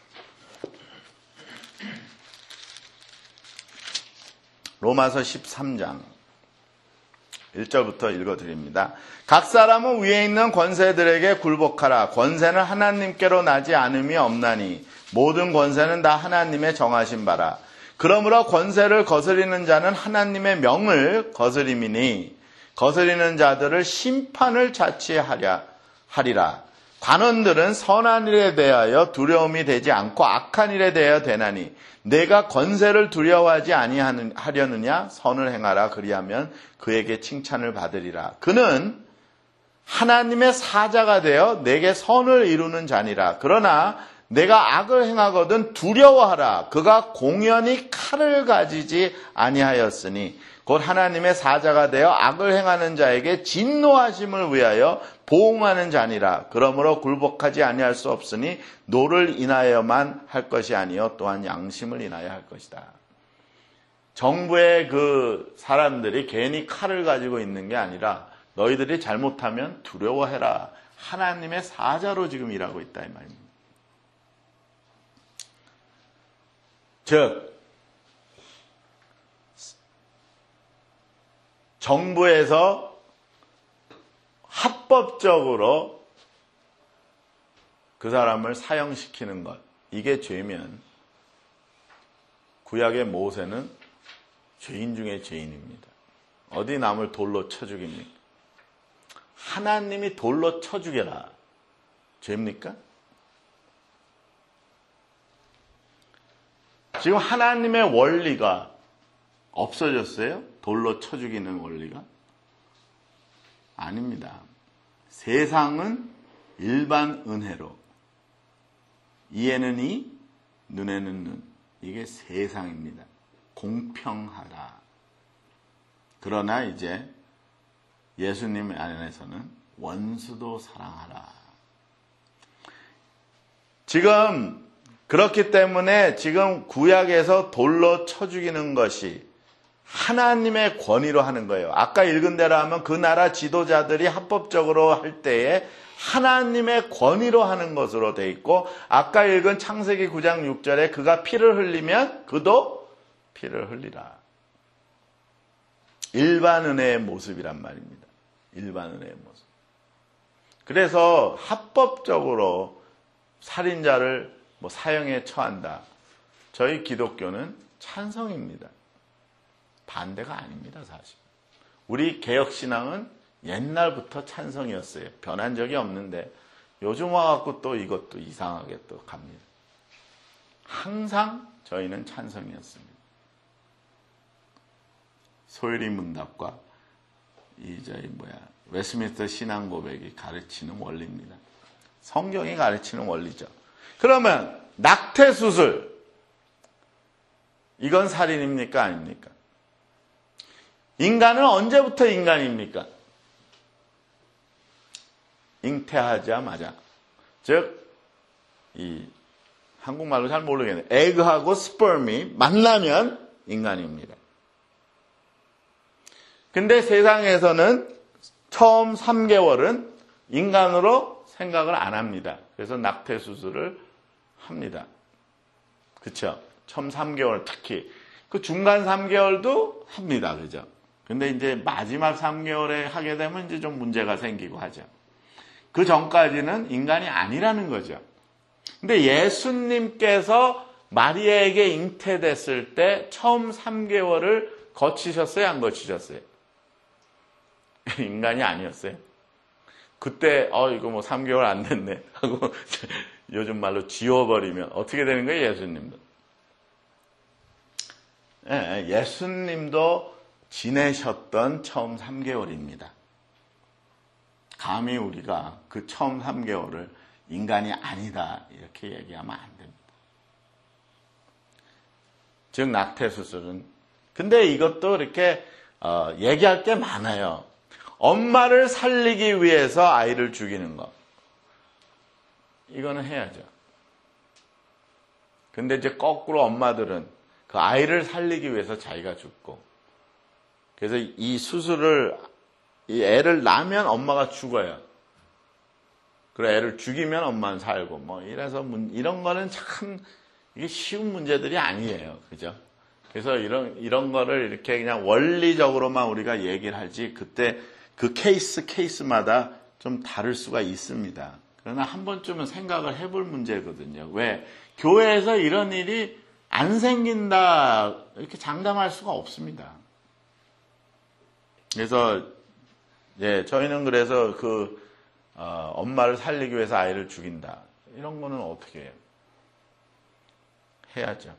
로마서 13장 1절부터 읽어드립니다. 각 사람은 위에 있는 권세들에게 굴복하라. 권세는 하나님께로 나지 않음이 없나니 모든 권세는 다 하나님의 정하신 바라. 그러므로 권세를 거스리는 자는 하나님의 명을 거스림이니 거스리는 자들을 심판을 자취하리라. 관원들은 선한 일에 대하여 두려움이 되지 않고 악한 일에 대하여 되나니 내가 권세를 두려워하지 아니하려느냐? 선을 행하라. 그리하면 그에게 칭찬을 받으리라. 그는 하나님의 사자가 되어 내게 선을 이루는 자니라. 그러나 내가 악을 행하거든 두려워하라. 그가 공연히 칼을 가지지 아니하였으니 곧 하나님의 사자가 되어 악을 행하는 자에게 진노하심을 위하여 보응하는 자니라. 그러므로 굴복하지 아니할 수 없으니 노를 인하여만 할 것이 아니요 또한 양심을 인하여 할 것이다. 정부의 그 사람들이 괜히 칼을 가지고 있는 게 아니라 너희들이 잘못하면 두려워해라. 하나님의 사자로 지금 일하고 있다 이 말입니다. 즉 정부에서 합법적으로 그 사람을 사형시키는 것, 이게 죄면 구약의 모세는 죄인 중에 죄인입니다. 어디 남을 돌로 쳐 죽입니까? 하나님이 돌로 쳐 죽여라. 죄입니까? 지금 하나님의 원리가 없어졌어요? 돌로 쳐 죽이는 원리가? 아닙니다. 세상은 일반 은혜로 이에는 이, 눈에는 눈. 이게 세상입니다. 공평하다. 그러나 이제 예수님 안에서는 원수도 사랑하라. 지금 그렇기 때문에 지금 구약에서 돌로 쳐 죽이는 것이 하나님의 권위로 하는 거예요. 아까 읽은 대로 하면 그 나라 지도자들이 합법적으로 할 때에 하나님의 권위로 하는 것으로 돼 있고, 아까 읽은 창세기 9장 6절에 그가 피를 흘리면 그도 피를 흘리라. 일반 은혜의 모습이란 말입니다. 일반 은혜의 모습. 그래서 합법적으로 살인자를 사형에 처한다. 저희 기독교는 찬성입니다. 반대가 아닙니다, 사실. 우리 개혁신앙은 옛날부터 찬성이었어요. 변한 적이 없는데 요즘 와갖고 또 이것도 이상하게 또 갑니다. 항상 저희는 찬성이었습니다. 소율이 문답과 웨스트민스터 신앙 고백이 가르치는 원리입니다. 성경이 가르치는 원리죠. 그러면 낙태 수술, 이건 살인입니까? 아닙니까? 인간은 언제부터 인간입니까? 잉태하자마자. 즉, 한국말로 잘 모르겠네요. 에그하고 스perm이 만나면 인간입니다. 근데 세상에서는 처음 3개월은 인간으로 생각을 안 합니다. 그래서 낙태 수술을 합니다. 그쵸? 처음 3개월 특히. 그 중간 3개월도 합니다. 그죠? 근데 이제 마지막 3개월에 하게 되면 이제 좀 문제가 생기고 하죠. 그 전까지는 인간이 아니라는 거죠. 근데 예수님께서 마리아에게 잉태됐을 때 처음 3개월을 거치셨어요? 안 거치셨어요? 인간이 아니었어요? 그때 이거 뭐 3개월 안 됐네 하고 요즘 말로 지워버리면 어떻게 되는 거예요? 예수님도. 예수님도 지내셨던 처음 3개월입니다. 감히 우리가 그 처음 3개월을 인간이 아니다 이렇게 얘기하면 안 됩니다. 즉 낙태수술은. 근데 이것도 이렇게 얘기할 게 많아요. 엄마를 살리기 위해서 아이를 죽이는 거. 이거는 해야죠. 근데 이제 거꾸로 엄마들은 그 아이를 살리기 위해서 자기가 죽고. 그래서 이 수술을, 이 애를 낳으면 엄마가 죽어요. 그리고 애를 죽이면 엄마는 살고, 뭐, 이래서 이런 거는 참, 이게 쉬운 문제들이 아니에요. 그죠? 그래서 이런 거를 이렇게 그냥 원리적으로만 우리가 얘기를 하지, 그때 그 케이스마다 좀 다를 수가 있습니다. 그러나 한 번쯤은 생각을 해볼 문제거든요. 왜? 교회에서 이런 일이 안 생긴다, 이렇게 장담할 수가 없습니다. 그래서, 저희는 그래서 엄마를 살리기 위해서 아이를 죽인다. 이런 거는 어떻게 해요? 해야죠.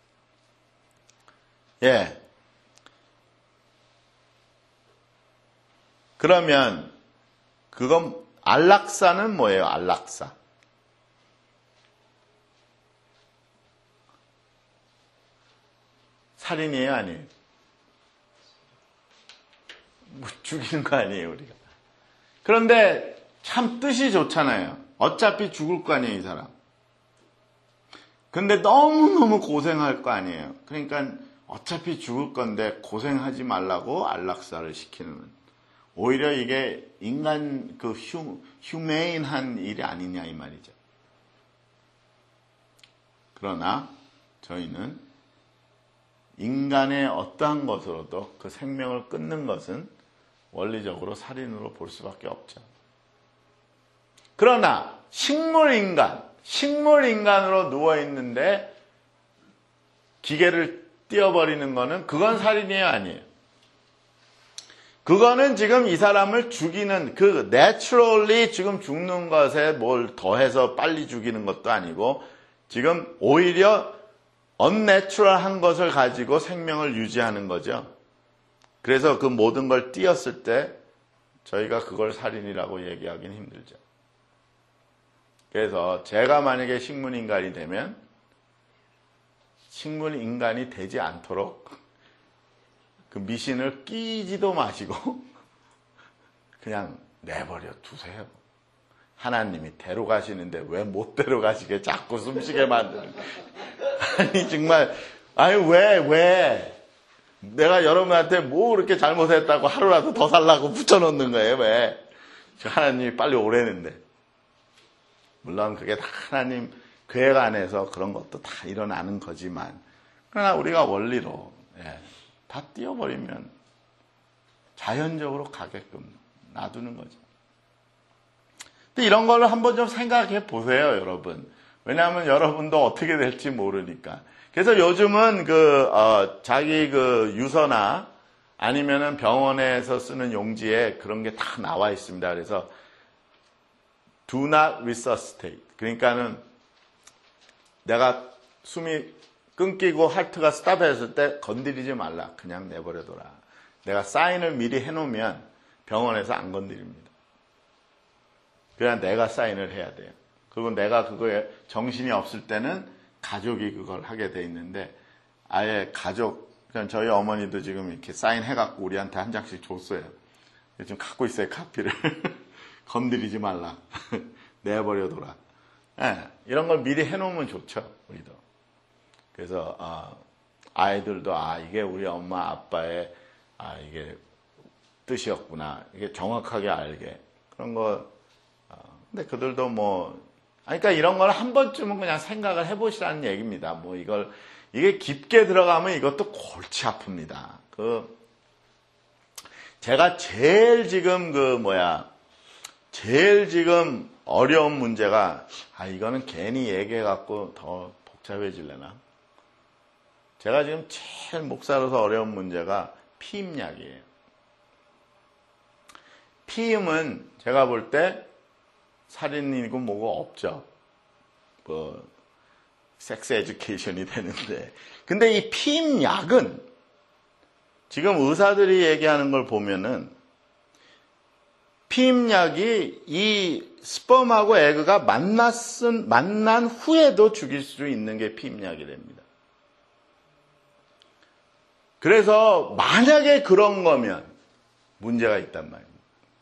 그러면, 그건, 안락사는 뭐예요? 안락사. 살인이에요? 아니에요? 뭐 죽이는 거 아니에요, 우리가. 그런데 참 뜻이 좋잖아요. 어차피 죽을 거 아니에요, 이 사람. 근데 너무너무 고생할 거 아니에요. 그러니까 어차피 죽을 건데 고생하지 말라고 안락사를 시키는. 오히려 이게 인간 휴메인한 일이 아니냐 이 말이죠. 그러나 저희는 인간의 어떠한 것으로도 그 생명을 끊는 것은 원리적으로 살인으로 볼 수밖에 없죠. 그러나 식물인간으로 누워있는데 기계를 띄워버리는 거는 그건 살인이에요? 아니에요? 그거는 지금 이 사람을 죽이는 그 naturally 지금 죽는 것에 뭘 더해서 빨리 죽이는 것도 아니고 지금 오히려 unnatural한 것을 가지고 생명을 유지하는 거죠. 그래서 그 모든 걸 띄었을 때 저희가 그걸 살인이라고 얘기하기는 힘들죠. 그래서 제가 만약에 식물인간이 되면 식물인간이 되지 않도록 그 미신을 끼지도 마시고 그냥 내버려 두세요. 하나님이 데려가시는데 왜 못 데려가시게 자꾸 숨쉬게 만드는 아니 정말 왜 내가 여러분한테 뭐 그렇게 잘못했다고 하루라도 더 살라고 붙여놓는 거예요. 왜? 하나님이 빨리 오래는데. 물론 그게 다 하나님 계획 안에서 그런 것도 다 일어나는 거지만 그러나 우리가 원리로 다 띄워버리면 자연적으로 가게끔 놔두는 거죠. 근데 이런 거를 한번 좀 생각해 보세요, 여러분. 왜냐하면 여러분도 어떻게 될지 모르니까. 그래서 요즘은 자기 유서나 아니면은 병원에서 쓰는 용지에 그런 게 다 나와 있습니다. 그래서 do not resuscitate. 그러니까는 내가 숨이 끊기고 하트가 스탑했을 때 건드리지 말라. 그냥 내버려둬라. 내가 사인을 미리 해놓으면 병원에서 안 건드립니다. 그냥 내가 사인을 해야 돼요. 그리고 내가 그거에 정신이 없을 때는 가족이 그걸 하게 돼 있는데 아예 그냥 저희 어머니도 지금 이렇게 사인해갖고 우리한테 한 장씩 줬어요. 지금 갖고 있어요, 카피를. 건드리지 말라. 내버려둬라. 이런 걸 미리 해놓으면 좋죠, 우리도. 그래서 아이들도 이게 우리 엄마 아빠의 이게 뜻이었구나. 이게 정확하게 알게. 그런 거. 근데 그들도 그러니까 이런 걸 한 번쯤은 그냥 생각을 해보시라는 얘기입니다. 이게 깊게 들어가면 이것도 골치 아픕니다. 제가 제일 지금 제일 지금 어려운 문제가, 이거는 괜히 얘기해갖고 더 복잡해질려나? 제가 지금 제일 목사로서 어려운 문제가 피임약이에요. 피임은 제가 볼 때 살인이고 뭐고 없죠. 뭐 섹스 에듀케이션이 되는데. 근데 이 피임약은 지금 의사들이 얘기하는 걸 보면은 피임약이 이 스펌하고 에그가 만난 후에도 죽일 수 있는 게 피임약이 됩니다. 그래서 만약에 그런 거면 문제가 있단 말입니다.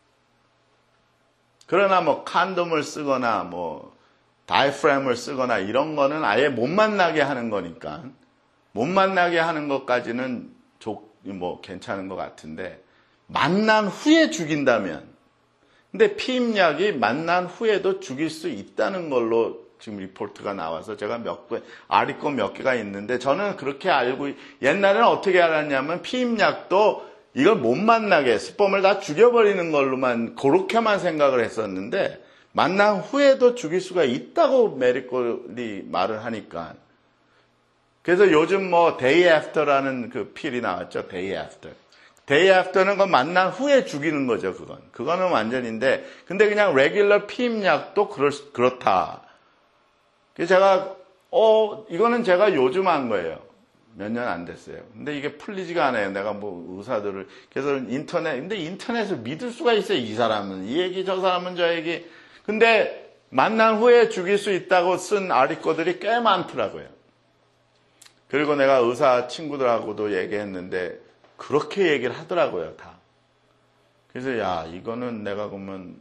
그러나 뭐 콘돔을 쓰거나 뭐 다이프램을 쓰거나 이런 거는 아예 못 만나게 하는 거니까 못 만나게 하는 것까지는 뭐 괜찮은 것 같은데 만난 후에 죽인다면 근데 피임약이 만난 후에도 죽일 수 있다는 걸로 지금 리포트가 나와서 제가 아리콘 몇 개가 있는데 저는 그렇게 알고 옛날에는 어떻게 알았냐면 피임약도 이걸 못 만나게 스펌을 다 죽여버리는 걸로만 그렇게만 생각을 했었는데 만난 후에도 죽일 수가 있다고 메리콜이 말을 하니까 그래서 요즘 뭐 데이 애프터라는 그 필이 나왔죠. 데이 애프터. 데이 애프터는 그 만난 후에 죽이는 거죠. 그거는 완전인데 근데 그냥 레귤러 피임약도 그렇다. 그래서 제가 이거는 제가 요즘 한 거예요. 몇 년 안 됐어요. 근데 이게 풀리지가 않아요. 내가 뭐 의사들을 그래서 근데 인터넷을 믿을 수가 있어요. 이 사람은 이 얘기 저 사람은 저 얘기. 근데 만난 후에 죽일 수 있다고 쓴 아리코들이 꽤 많더라고요. 그리고 내가 의사 친구들하고도 얘기했는데 그렇게 얘기를 하더라고요, 다. 그래서 야, 이거는 내가 그러면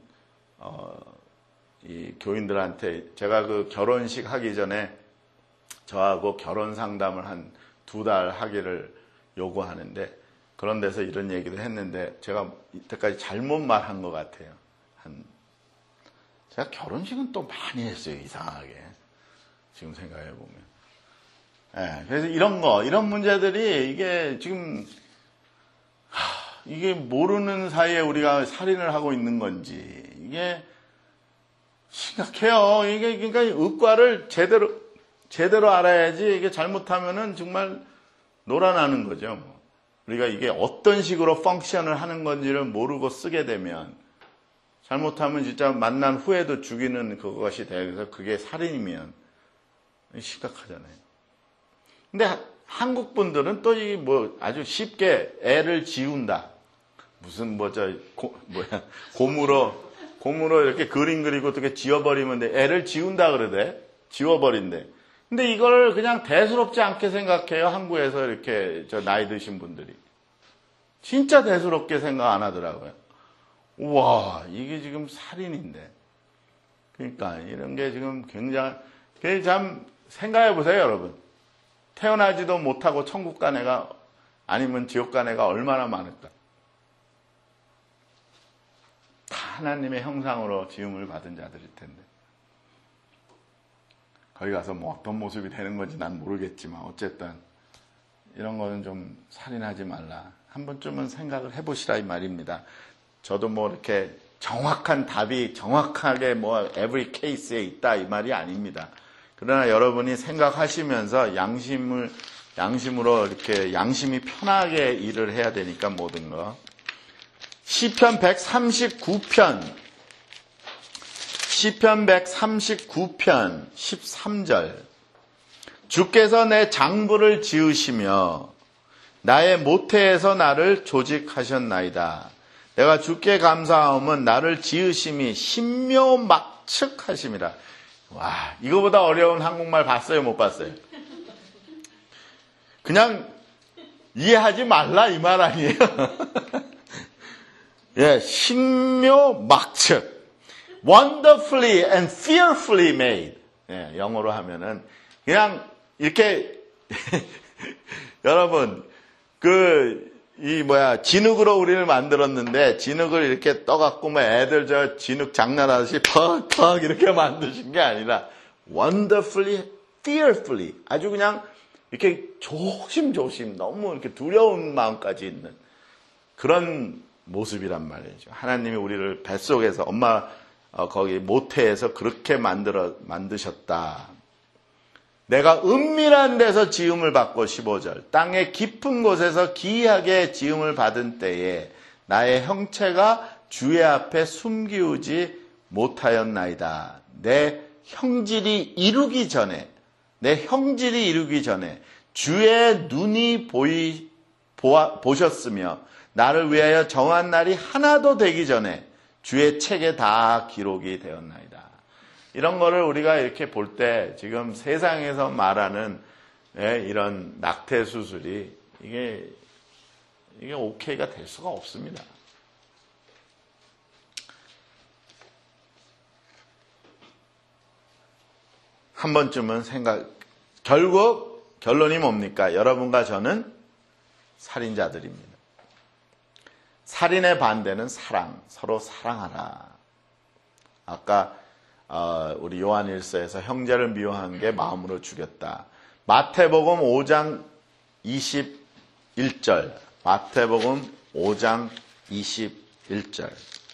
이 교인들한테 제가 그 결혼식 하기 전에 저하고 결혼 상담을 한 2달 하기를 요구하는데 그런 데서 이런 얘기도 했는데 제가 이때까지 잘못 말한 것 같아요. 제가 결혼식은 또 많이 했어요, 이상하게. 지금 생각해 보면. 네, 그래서 이런 문제들이 이게 지금 이게 모르는 사이에 우리가 살인을 하고 있는 건지 이게 심각해요. 이게 그러니까 의과를 제대로 알아야지 이게 잘못하면은 정말 놀아나는 거죠. 우리가 이게 어떤 식으로 펑션을 하는 건지를 모르고 쓰게 되면 잘못하면 진짜 만난 후에도 죽이는 그것이 돼서 그게 살인이면 심각하잖아요. 근데 한국 분들은 또 이 뭐 아주 쉽게 애를 지운다. 무슨 고무로 이렇게 그림 그리고 어떻게 지워버리면 돼. 애를 지운다 그러대. 지워버린대. 근데 이걸 그냥 대수롭지 않게 생각해요. 한국에서 이렇게 나이 드신 분들이. 진짜 대수롭게 생각 안 하더라고요. 우와, 이게 지금 살인인데. 그러니까 이런 게 지금 굉장히 참 생각해 보세요, 여러분. 태어나지도 못하고 천국 간 애가 아니면 지옥 간 애가 얼마나 많을까. 다 하나님의 형상으로 지음을 받은 자들일 텐데. 거기 가서 뭐 어떤 모습이 되는 건지 난 모르겠지만 어쨌든 이런 거는 좀 살인하지 말라. 한 번쯤은 생각을 해보시라 이 말입니다. 저도 뭐 이렇게 정확한 답이 정확하게 뭐 every case에 있다 이 말이 아닙니다. 그러나 여러분이 생각하시면서 양심으로 이렇게 양심이 편하게 일을 해야 되니까 모든 거. 시편 139편 13절 주께서 내 장부를 지으시며 나의 모태에서 나를 조직하셨나이다. 내가 주께 감사하면 나를 지으심이 신묘막측하심이라. 와, 이거보다 어려운 한국말 봤어요? 못 봤어요? 그냥 이해하지 말라 이 말 아니에요? 예, 신묘막측. Wonderfully and fearfully made. 예, 영어로 하면은 그냥 이렇게 여러분 진흙으로 우리를 만들었는데 진흙을 이렇게 떠갖고 뭐 애들 저 진흙 장난하듯이 퍽퍽 이렇게 만드신 게 아니라 wonderfully, fearfully 아주 그냥 이렇게 조심조심 너무 이렇게 두려운 마음까지 있는 그런 모습이란 말이죠. 하나님이 우리를 뱃속에서 엄마 거기 모태에서 그렇게 만드셨다. 내가 은밀한 데서 지음을 받고 15절 땅의 깊은 곳에서 기이하게 지음을 받은 때에 나의 형체가 주의 앞에 숨기우지 못하였나이다. 내 형질이 이루기 전에 주의 눈이 보셨으며 나를 위하여 정한 날이 하나도 되기 전에 주의 책에 다 기록이 되었나이다. 이런 거를 우리가 이렇게 볼 때 지금 세상에서 말하는 이런 낙태 수술이 이게 오케이가 될 수가 없습니다. 한 번쯤은 결국 결론이 뭡니까? 여러분과 저는 살인자들입니다. 살인의 반대는 사랑, 서로 사랑하라. 아까 우리 요한일서에서 형제를 미워한 게 마음으로 죽였다. 마태복음 5장 21절. 마태복음 5장 21절.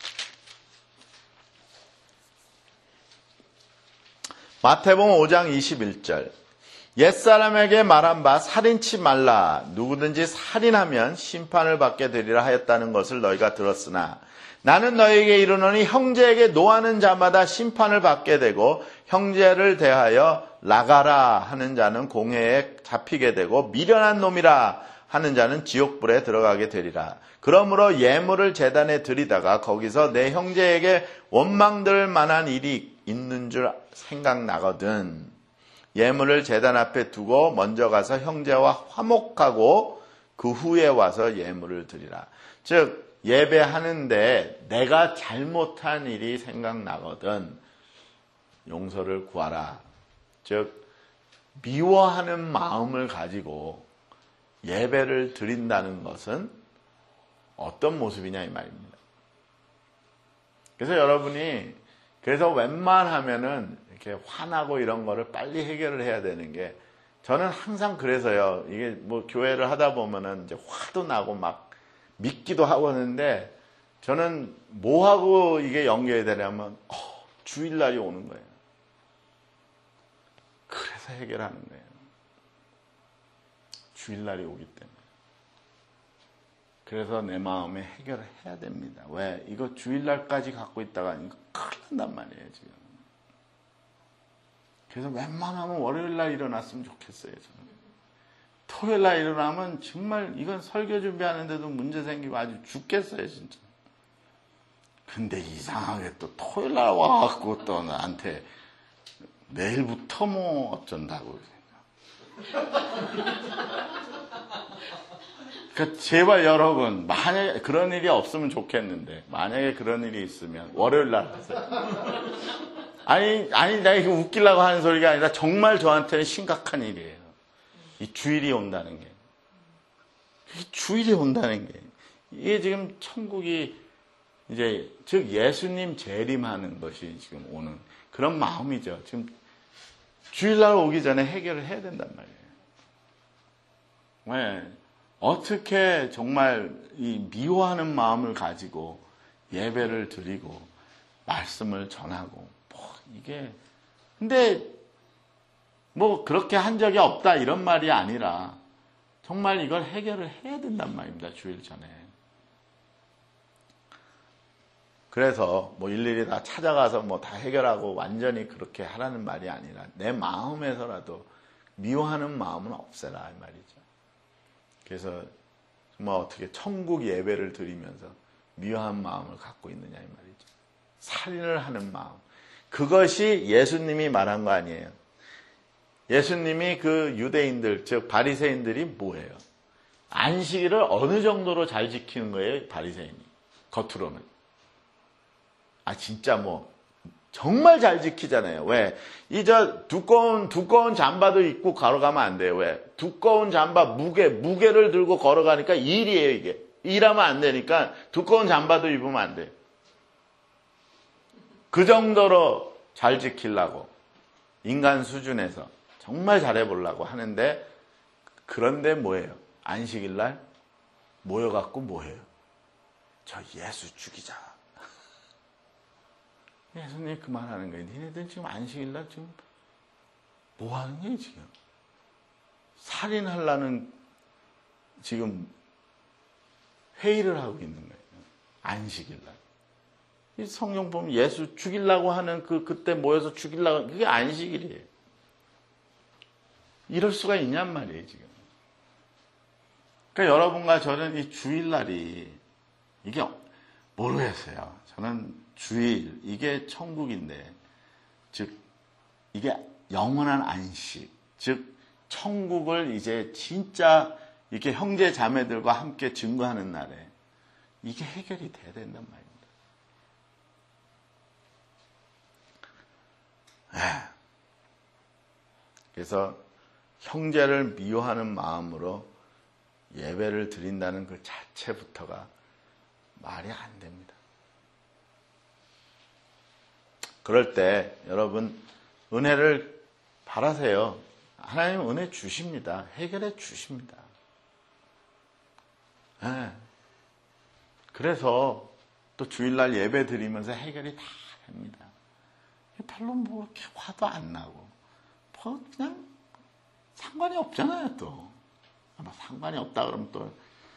마태복음 5장 21절. 옛사람에게 말한 바 살인치 말라. 누구든지 살인하면 심판을 받게 되리라 하였다는 것을 너희가 들었으나 나는 너희에게 이르노니 형제에게 노하는 자마다 심판을 받게 되고 형제를 대하여 나가라 하는 자는 공회에 잡히게 되고 미련한 놈이라 하는 자는 지옥불에 들어가게 되리라. 그러므로 예물을 제단에 드리다가 거기서 내 형제에게 원망될 만한 일이 있는 줄 생각나거든 예물을 제단 앞에 두고 먼저 가서 형제와 화목하고 그 후에 와서 예물을 드리라. 즉 예배하는데 내가 잘못한 일이 생각나거든 용서를 구하라. 즉 미워하는 마음을 가지고 예배를 드린다는 것은 어떤 모습이냐 이 말입니다. 그래서 여러분이 웬만하면은 이렇게 화나고 이런 거를 빨리 해결을 해야 되는 게 저는 항상 그래서요. 이게 뭐 교회를 하다 보면은 이제 화도 나고 막 믿기도 하고 하는데 저는 뭐하고 이게 연결이 되냐면 주일날이 오는 거예요. 그래서 해결하는 거예요. 주일날이 오기 때문에. 그래서 내 마음에 해결을 해야 됩니다. 왜? 이거 주일날까지 갖고 있다가 이거 큰일 난단 말이에요, 지금. 그래서 웬만하면 월요일날 일어났으면 좋겠어요, 저는. 토요일날 일어나면 정말 이건 설교 준비하는데도 문제 생기고 아주 죽겠어요, 진짜. 근데 이상하게 또 토요일날 와갖고 또 나한테 내일부터 뭐 어쩐다고. 그러니까 제발 여러분, 만약에 그런 일이 없으면 좋겠는데, 만약에 그런 일이 있으면 월요일날 하세요. 아니, 내가 이거 웃기려고 하는 소리가 아니라 정말 저한테는 심각한 일이에요. 이 주일이 온다는 게. 이 주일이 온다는 게. 이게 지금 천국이 이제, 즉 예수님 재림하는 것이 지금 오는 그런 마음이죠. 지금 주일날 오기 전에 해결을 해야 된단 말이에요. 왜? 어떻게 정말 이 미워하는 마음을 가지고 예배를 드리고 말씀을 전하고 이게 근데 뭐 그렇게 한 적이 없다 이런 말이 아니라 정말 이걸 해결을 해야 된단 말입니다. 주일 전에. 그래서 뭐 일일이 다 찾아가서 뭐 다 해결하고 완전히 그렇게 하라는 말이 아니라 내 마음에서라도 미워하는 마음은 없애라 이 말이죠. 그래서 정말 어떻게 천국 예배를 드리면서 미워한 마음을 갖고 있느냐 이 말이죠. 살인을 하는 마음. 그것이 예수님이 말한 거 아니에요. 예수님이 그 유대인들, 즉 바리새인들이 뭐예요? 안식일을 어느 정도로 잘 지키는 거예요, 바리새인이. 겉으로는. 진짜 뭐 정말 잘 지키잖아요. 왜? 두꺼운 잠바도 입고 걸어가면 안 돼요. 왜? 두꺼운 잠바 무게를 들고 걸어가니까 일이에요, 이게. 일하면 안 되니까 두꺼운 잠바도 입으면 안 돼요. 그 정도로 잘 지키려고 인간 수준에서 정말 잘해보려고 하는데 그런데 뭐예요? 안식일날 모여갖고 뭐해요? 저 예수 죽이자. 예수님이 그 말하는 거예요. 니네들 지금 안식일날 지금 뭐 하는 거예요, 지금? 살인하려는 지금 회의를 하고 있는 거예요. 안식일날. 이 성경 보면 예수 죽이려고 하는 그때 모여서 죽이려고 하는 그게 안식일이에요. 이럴 수가 있냔 말이에요, 지금. 그러니까 여러분과 저는 이 주일날이 이게 모르겠어요. 저는 주일 이게 천국인데, 즉 이게 영원한 안식, 즉 천국을 이제 진짜 이렇게 형제 자매들과 함께 증거하는 날에 이게 해결이 돼야 된단 말입니다. 그래서 형제를 미워하는 마음으로 예배를 드린다는 그 자체부터가 말이 안 됩니다. 그럴 때 여러분 은혜를 바라세요. 하나님은 은혜 주십니다. 해결해 주십니다. 그래서 또 주일날 예배 드리면서 해결이 다 됩니다. 별로 뭐 이렇게 화도 안 나고 뭐 그냥 상관이 없잖아요. 또 상관이 없다 그러면 또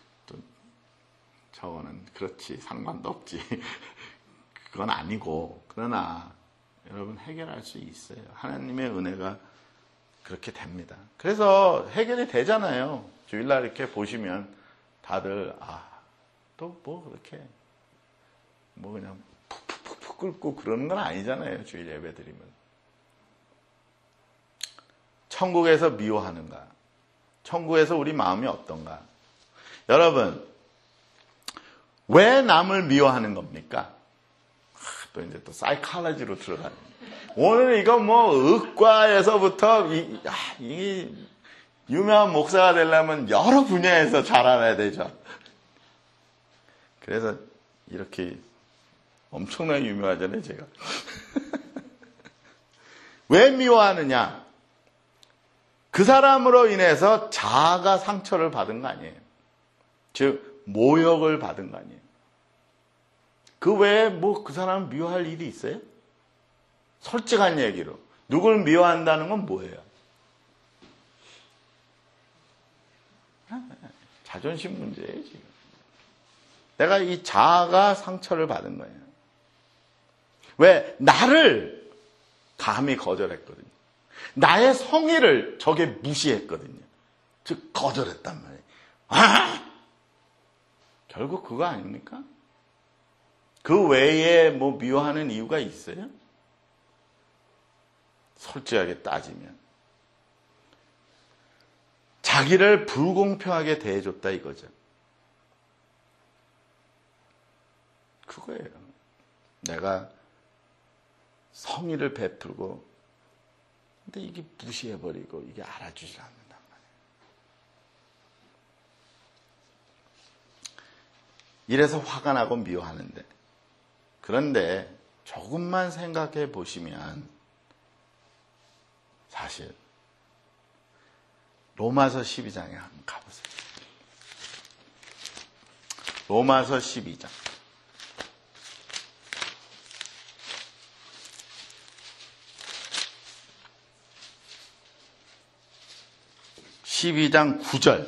저거는 그렇지 상관도 없지 그건 아니고, 그러나 여러분 해결할 수 있어요. 하나님의 은혜가 그렇게 됩니다. 그래서 해결이 되잖아요. 주일날 이렇게 보시면 다들 또 뭐 그렇게 뭐 그냥 푹푹푹 끓고 그러는 건 아니잖아요. 주일 예배 드리면. 천국에서 미워하는가? 천국에서 우리 마음이 어떤가? 여러분, 왜 남을 미워하는 겁니까? 또 이제 또 사이콜로지로 들어가는. 오늘 이거 뭐 의과에서부터 이 유명한 목사가 되려면 여러 분야에서 잘 알아야 되죠. 그래서 이렇게 엄청나게 유명하잖아요, 제가. 왜 미워하느냐? 그 사람으로 인해서 자아가 상처를 받은 거 아니에요. 즉 모욕을 받은 거 아니에요. 그 외에 뭐 그 사람을 미워할 일이 있어요? 솔직한 얘기로 누굴 미워한다는 건 뭐예요? 자존심 문제예요, 지금. 내가 이 자아가 상처를 받은 거예요. 왜? 나를 감히 거절했거든요. 나의 성의를 저게 무시했거든요. 즉 거절했단 말이에요. 결국 그거 아닙니까? 그 외에 뭐 미워하는 이유가 있어요? 솔직하게 따지면 자기를 불공평하게 대해줬다 이거죠. 그거예요. 내가 성의를 베풀고 근데 이게 무시해버리고 이게 알아주지 않는단 말이에요. 이래서 화가 나고 미워하는데, 그런데 조금만 생각해 보시면 사실 로마서 12장에 한번 가보세요. 로마서 12장. 12장 9절.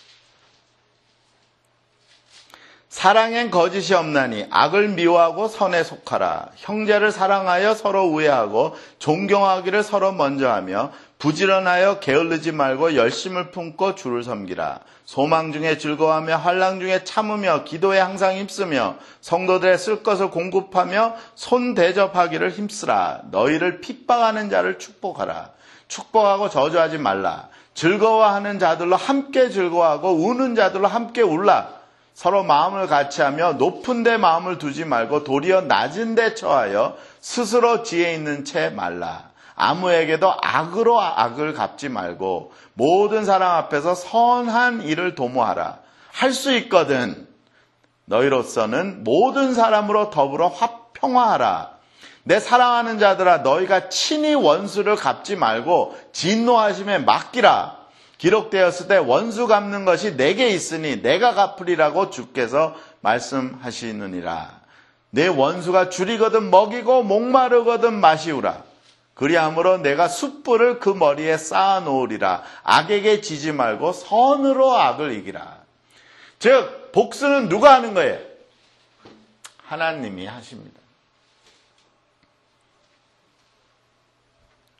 사랑엔 거짓이 없나니 악을 미워하고 선에 속하라. 형제를 사랑하여 서로 우애하고 존경하기를 서로 먼저 하며 부지런하여 게을르지 말고 열심을 품고 주를 섬기라. 소망 중에 즐거워하며 환난 중에 참으며 기도에 항상 힘쓰며 성도들의 쓸 것을 공급하며 손 대접하기를 힘쓰라. 너희를 핍박하는 자를 축복하라. 축복하고 저주하지 말라. 즐거워하는 자들로 함께 즐거워하고 우는 자들로 함께 울라. 서로 마음을 같이하며 높은 데 마음을 두지 말고 도리어 낮은 데 처하여 스스로 지혜 있는 채 말라. 아무에게도 악으로 악을 갚지 말고 모든 사람 앞에서 선한 일을 도모하라. 할 수 있거든. 너희로서는 모든 사람으로 더불어 평화하라. 내 사랑하는 자들아, 너희가 친히 원수를 갚지 말고 진노하심에 맡기라. 기록되었을 때 원수 갚는 것이 내게 있으니 내가 갚으리라고 주께서 말씀하시느니라. 내 원수가 줄이거든 먹이고 목마르거든 마시우라. 그리함으로 내가 숯불을 그 머리에 쌓아 놓으리라. 악에게 지지 말고 선으로 악을 이기라. 즉 복수는 누가 하는 거예요? 하나님이 하십니다.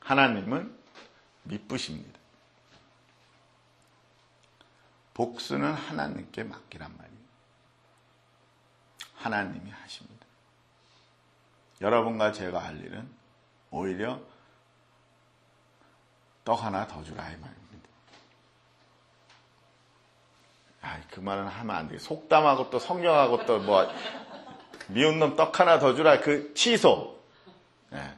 하나님은 미쁘십니다. 복수는 하나님께 맡기란 말이에요. 하나님이 하십니다. 여러분과 제가 할 일은 오히려 떡 하나 더 주라 이 말입니다. 그 말은 하면 안 돼. 속담하고 또 성경하고 또 뭐 미운 놈 떡 하나 더 주라 그 취소. 네.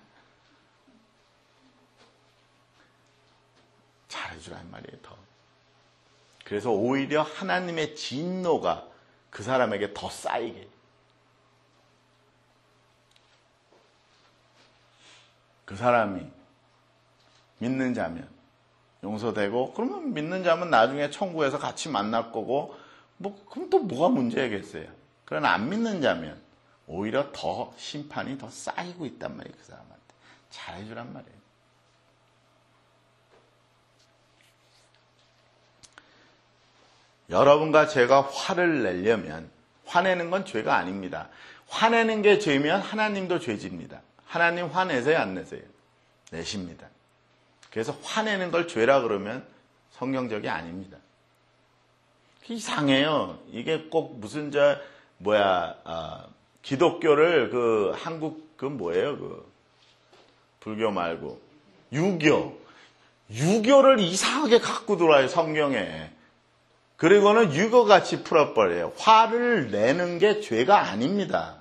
잘해주란 말이에요. 더. 그래서 오히려 하나님의 진노가 그 사람에게 더 쌓이게. 그 사람이 믿는 자면 용서되고, 그러면 믿는 자면 나중에 천국에서 같이 만날 거고, 그럼 또 뭐가 문제겠어요. 그러나 안 믿는 자면 오히려 더 심판이 더 쌓이고 있단 말이에요. 그 사람한테. 잘해주란 말이에요. 여러분과 제가 화를 내려면, 화내는 건 죄가 아닙니다. 화내는 게 죄면 하나님도 죄집니다. 하나님 화내세요, 안 내세요? 내십니다. 그래서 화내는 걸 죄라 그러면 성경적이 아닙니다. 이상해요. 이게 꼭 무슨 기독교를 한국 뭐예요? 불교 말고 유교를 이상하게 갖고 들어와요, 성경에. 그리고는 유교같이 풀어버려요. 화를 내는 게 죄가 아닙니다.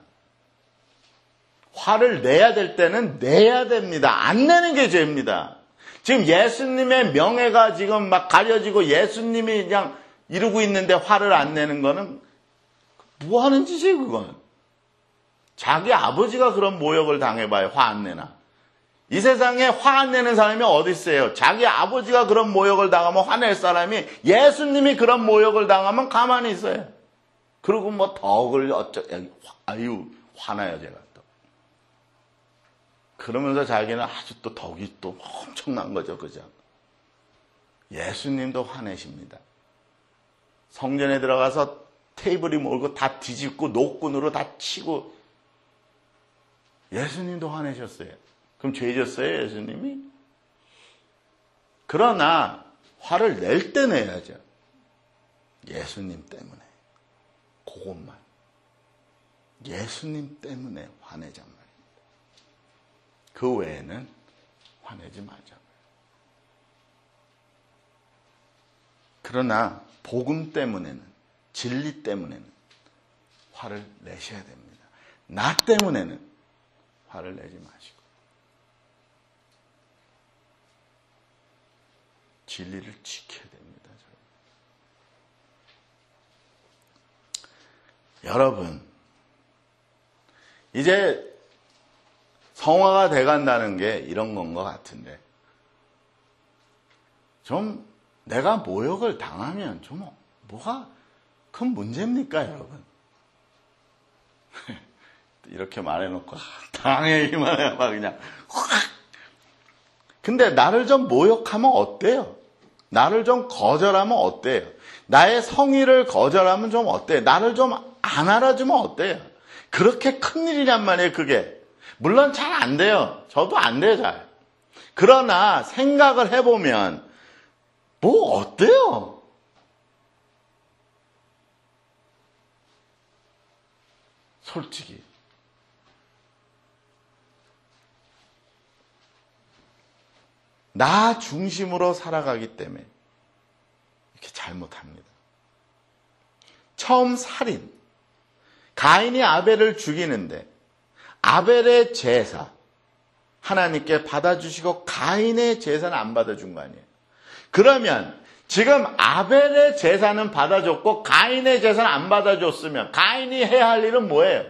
화를 내야 될 때는 내야 됩니다. 안 내는 게 죄입니다. 지금 예수님의 명예가 지금 막 가려지고 예수님이 그냥 이루고 있는데 화를 안 내는 거는 뭐 하는 짓이에요, 그건. 자기 아버지가 그런 모욕을 당해봐요, 화 안 내나. 이 세상에 화 안 내는 사람이 어디 있어요? 자기 아버지가 그런 모욕을 당하면 화낼 사람이, 예수님이 그런 모욕을 당하면 가만히 있어요. 그리고 뭐 덕을 화나요, 제가 또. 그러면서 자기는 아주 또 덕이 또 엄청난 거죠, 그죠? 예수님도 화내십니다. 성전에 들어가서 테이블이 몰고 다 뒤집고 노끈으로 다 치고, 예수님도 화내셨어요. 그럼 죄졌어요, 예수님이? 그러나 화를 낼 때 내야죠. 예수님 때문에. 그것만. 예수님 때문에 화내자 말입니다. 그 외에는 화내지 말자. 그러나 복음 때문에는, 진리 때문에는 화를 내셔야 됩니다. 나 때문에는 화를 내지 마시고 진리를 지켜야 됩니다. 여러분, 이제 성화가 돼간다는 게 이런 건 것 같은데, 좀 내가 모욕을 당하면 좀 뭐가 큰 문제입니까, 여러분? 이렇게 말해놓고 당해기만 해요, 막 그냥 확. 근데 나를 좀 모욕하면 어때요? 나를 좀 거절하면 어때요? 나의 성의를 거절하면 좀 어때요? 나를 좀 안 알아주면 어때요? 그렇게 큰일이란 말이에요, 그게. 물론 잘 안 돼요. 저도 안 돼요, 잘. 그러나 생각을 해보면 뭐 어때요? 솔직히. 나 중심으로 살아가기 때문에 이렇게 잘못합니다. 처음 살인. 가인이 아벨을 죽이는데 아벨의 제사 하나님께 받아주시고 가인의 제사는 안 받아준 거 아니에요. 그러면 지금 아벨의 제사는 받아줬고 가인의 제사는 안 받아줬으면 가인이 해야 할 일은 뭐예요?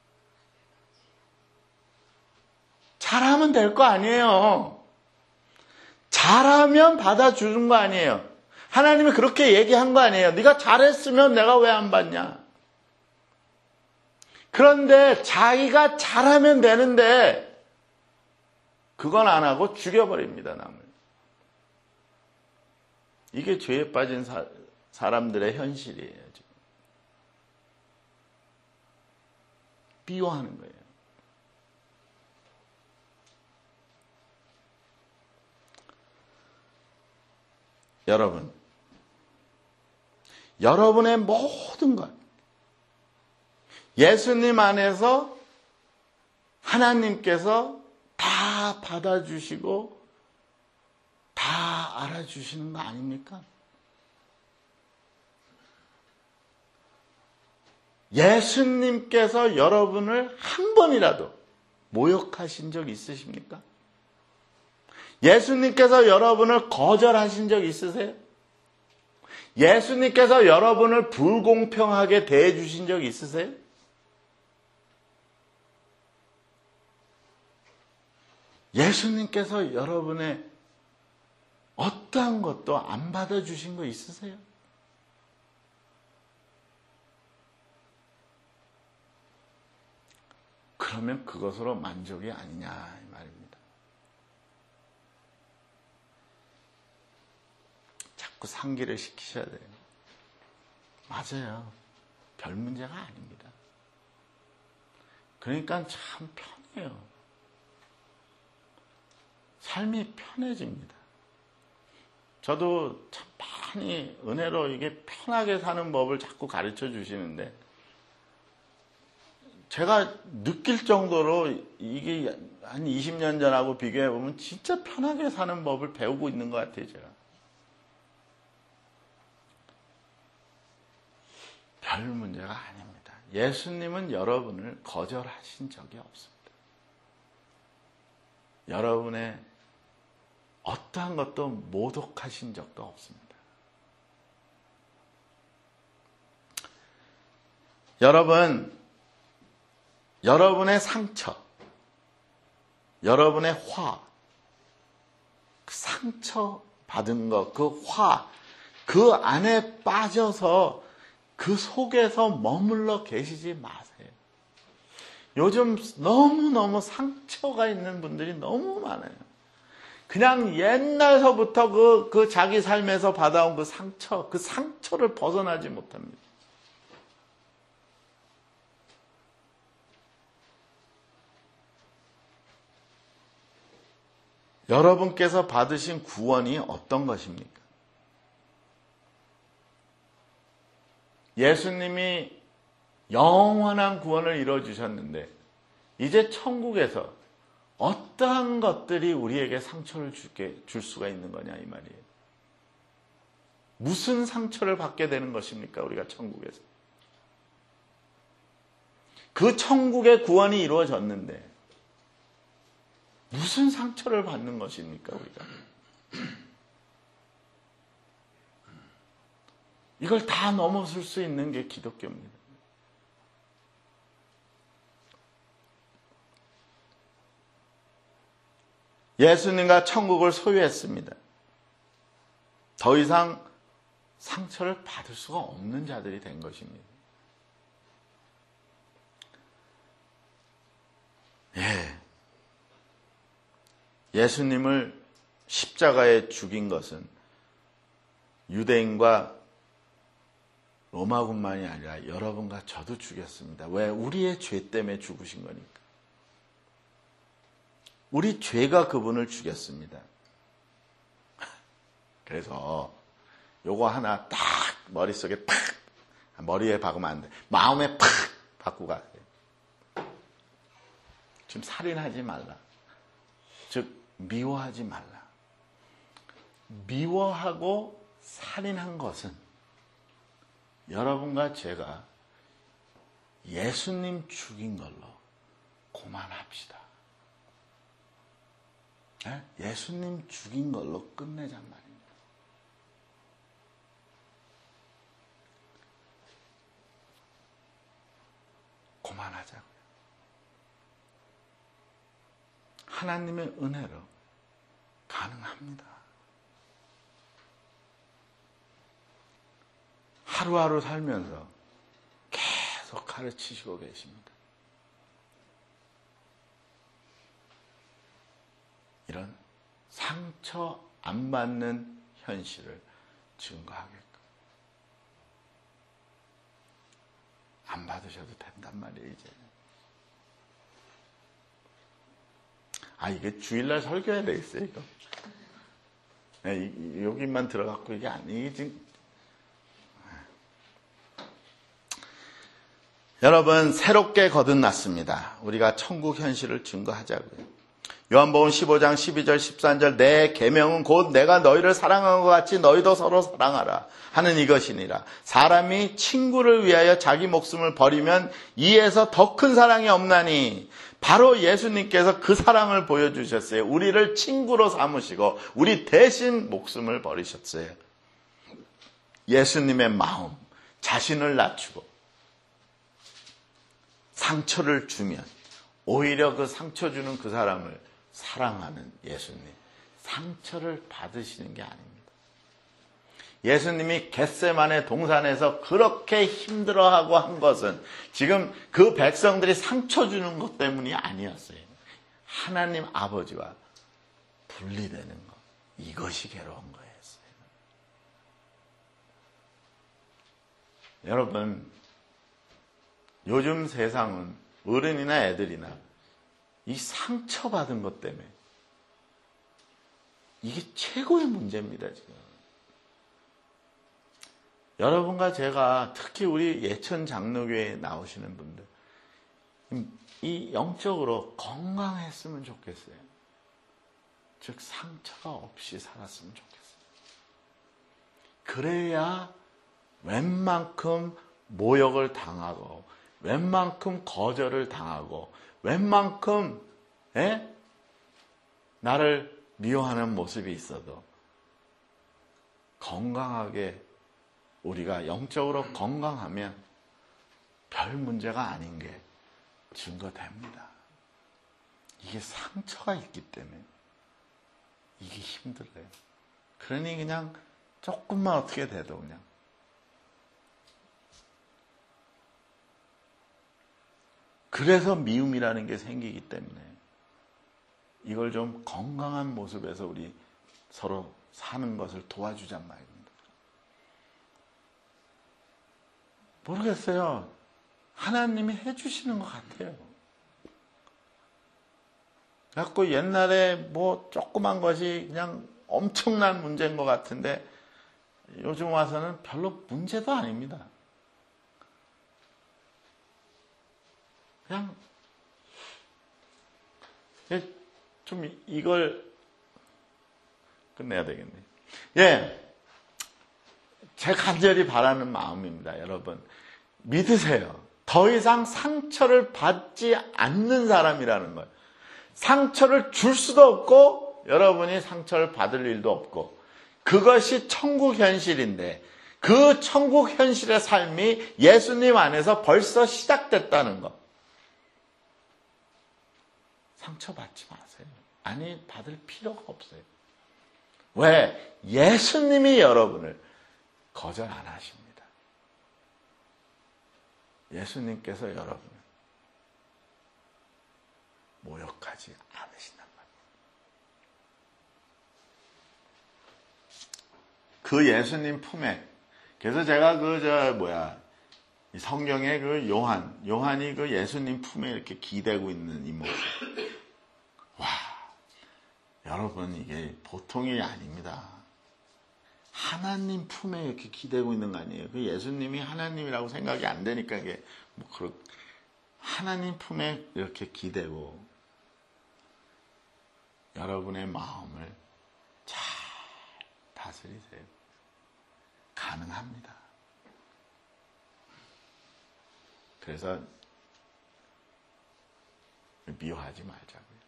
잘하면 될 거 아니에요. 잘하면 받아주는 거 아니에요. 하나님이 그렇게 얘기한 거 아니에요. 네가 잘했으면 내가 왜 안 받냐. 그런데 자기가 잘하면 되는데 그건 안 하고 죽여버립니다, 남을. 이게 죄에 빠진 사람들의 현실이에요. 지금. 비호하는 거예요. 여러분, 여러분의 모든 것, 예수님 안에서 하나님께서 다 받아주시고 다 알아주시는 거 아닙니까? 예수님께서 여러분을 한 번이라도 모욕하신 적 있으십니까? 예수님께서 여러분을 거절하신 적 있으세요? 예수님께서 여러분을 불공평하게 대해주신 적 있으세요? 예수님께서 여러분의 어떠한 것도 안 받아주신 거 있으세요? 그러면 그것으로 만족이 아니냐 이 말입니다. 자꾸 상기를 시키셔야 돼요. 맞아요. 별 문제가 아닙니다. 그러니까 참 편해요. 삶이 편해집니다. 저도 참 많이 은혜로 이게 편하게 사는 법을 자꾸 가르쳐 주시는데 제가 느낄 정도로 이게 한 20년 전하고 비교해 보면 진짜 편하게 사는 법을 배우고 있는 것 같아요, 제가. 별 문제가 아닙니다. 예수님은 여러분을 거절하신 적이 없습니다. 여러분의 어떠한 것도 모독하신 적도 없습니다. 여러분의 상처, 여러분의 화, 그 상처 받은 것, 그 화, 그 안에 빠져서 그 속에서 머물러 계시지 마세요. 요즘 너무너무 상처가 있는 분들이 너무 많아요. 그냥 옛날서부터 그 자기 삶에서 받아온 그 상처를 벗어나지 못합니다. 여러분께서 받으신 구원이 어떤 것입니까? 예수님이 영원한 구원을 이루어주셨는데 이제 천국에서 어떠한 것들이 우리에게 상처를 줄 수가 있는 거냐 이 말이에요. 무슨 상처를 받게 되는 것입니까? 우리가 천국에서. 그 천국의 구원이 이루어졌는데 무슨 상처를 받는 것입니까? 우리가. 이걸 다 넘어설 수 있는 게 기독교입니다. 예수님과 천국을 소유했습니다. 더 이상 상처를 받을 수가 없는 자들이 된 것입니다. 예수님을 십자가에 죽인 것은 유대인과 로마군만이 아니라 여러분과 저도 죽였습니다. 왜? 우리의 죄 때문에 죽으신 거니까. 우리 죄가 그분을 죽였습니다. 그래서 요거 하나 딱 머릿속에 팍, 머리에 박으면 안 돼. 마음에 팍 박고 가야 돼. 지금 살인하지 말라. 즉 미워하지 말라. 미워하고 살인한 것은 여러분과 제가 예수님 죽인 걸로 고만합시다. 예수님 죽인 걸로 끝내잔 말입니다. 고만하자고요. 하나님의 은혜로 가능합니다. 하루하루 살면서 계속 가르치시고 계십니다. 이런 상처 안 받는 현실을 증거하게끔 안 받으셔도 된단 말이에요, 이제. 이게 주일날 설교해야 되겠어요, 이거. 여기만 들어갔고 이게 아니지. 여러분, 새롭게 거듭났습니다. 우리가 천국 현실을 증거하자고요. 요한복음 15장 12절 13절 내 계명은 곧 내가 너희를 사랑한 것 같이 너희도 서로 사랑하라 하는 이것이니라. 사람이 친구를 위하여 자기 목숨을 버리면 이에서 더 큰 사랑이 없나니, 바로 예수님께서 그 사랑을 보여주셨어요. 우리를 친구로 삼으시고 우리 대신 목숨을 버리셨어요. 예수님의 마음, 자신을 낮추고 상처를 주면 오히려 그 상처 주는 그 사람을 사랑하는 예수님, 상처를 받으시는 게 아닙니다. 예수님이 겟세마네 동산에서 그렇게 힘들어하고 한 것은 지금 그 백성들이 상처 주는 것 때문이 아니었어요. 하나님 아버지와 분리되는 것, 이것이 괴로운 거였어요. 여러분, 요즘 세상은 어른이나 애들이나 이 상처받은 것 때문에 이게 최고의 문제입니다, 지금. 여러분과 제가, 특히 우리 예천 장로교회에 나오시는 분들, 이 영적으로 건강했으면 좋겠어요. 즉, 상처가 없이 살았으면 좋겠어요. 그래야 웬만큼 모욕을 당하고, 웬만큼 거절을 당하고, 웬만큼 나를 미워하는 모습이 있어도 건강하게, 우리가 영적으로 건강하면 별 문제가 아닌 게 증거됩니다. 이게 상처가 있기 때문에 이게 힘들어요. 그러니 그냥 조금만 어떻게 돼도 그냥 그래서 미움이라는 게 생기기 때문에 이걸 좀 건강한 모습에서 우리 서로 사는 것을 도와주잔 말입니다. 모르겠어요. 하나님이 해주시는 것 같아요. 그래갖고 옛날에 뭐 조그만 것이 그냥 엄청난 문제인 것 같은데 요즘 와서는 별로 문제도 아닙니다. 그냥 좀 이걸 끝내야 되겠네요. 예, 제 간절히 바라는 마음입니다. 여러분, 믿으세요. 더 이상 상처를 받지 않는 사람이라는 거예요. 상처를 줄 수도 없고 여러분이 상처를 받을 일도 없고, 그것이 천국 현실인데 그 천국 현실의 삶이 예수님 안에서 벌써 시작됐다는 것. 상처받지 마세요. 아니, 받을 필요가 없어요. 왜? 예수님이 여러분을 거절 안 하십니다. 예수님께서 여러분을 모욕하지 않으신단 말이에요. 그 예수님 품에, 그래서 제가 성경에 그 요한이 그 예수님 품에 이렇게 기대고 있는 이 모습. 와, 여러분, 이게 보통이 아닙니다. 하나님 품에 이렇게 기대고 있는 거 아니에요. 그 예수님이 하나님이라고 생각이 안 되니까 이게 하나님 품에 이렇게 기대고 여러분의 마음을 잘 다스리세요. 가능합니다. 그래서 미워하지 말자고요.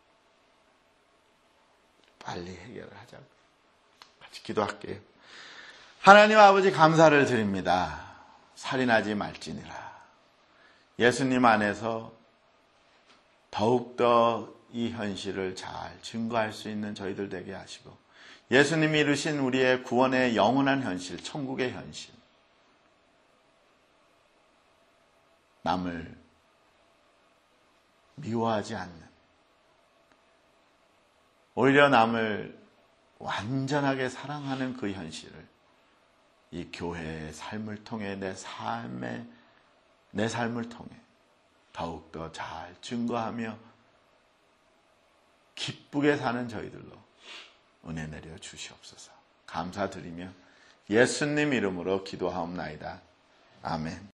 빨리 해결을 하자고요. 같이 기도할게요. 하나님 아버지, 감사를 드립니다. 살인하지 말지니라. 예수님 안에서 더욱더 이 현실을 잘 증거할 수 있는 저희들 되게 하시고, 예수님이 이루신 우리의 구원의 영원한 현실, 천국의 현실, 남을 미워하지 않는, 오히려 남을 완전하게 사랑하는 그 현실을 이 교회의 삶을 통해, 내 삶을 통해 더욱더 잘 증거하며 기쁘게 사는 저희들로 은혜 내려 주시옵소서. 감사드리며 예수님 이름으로 기도하옵나이다. 아멘.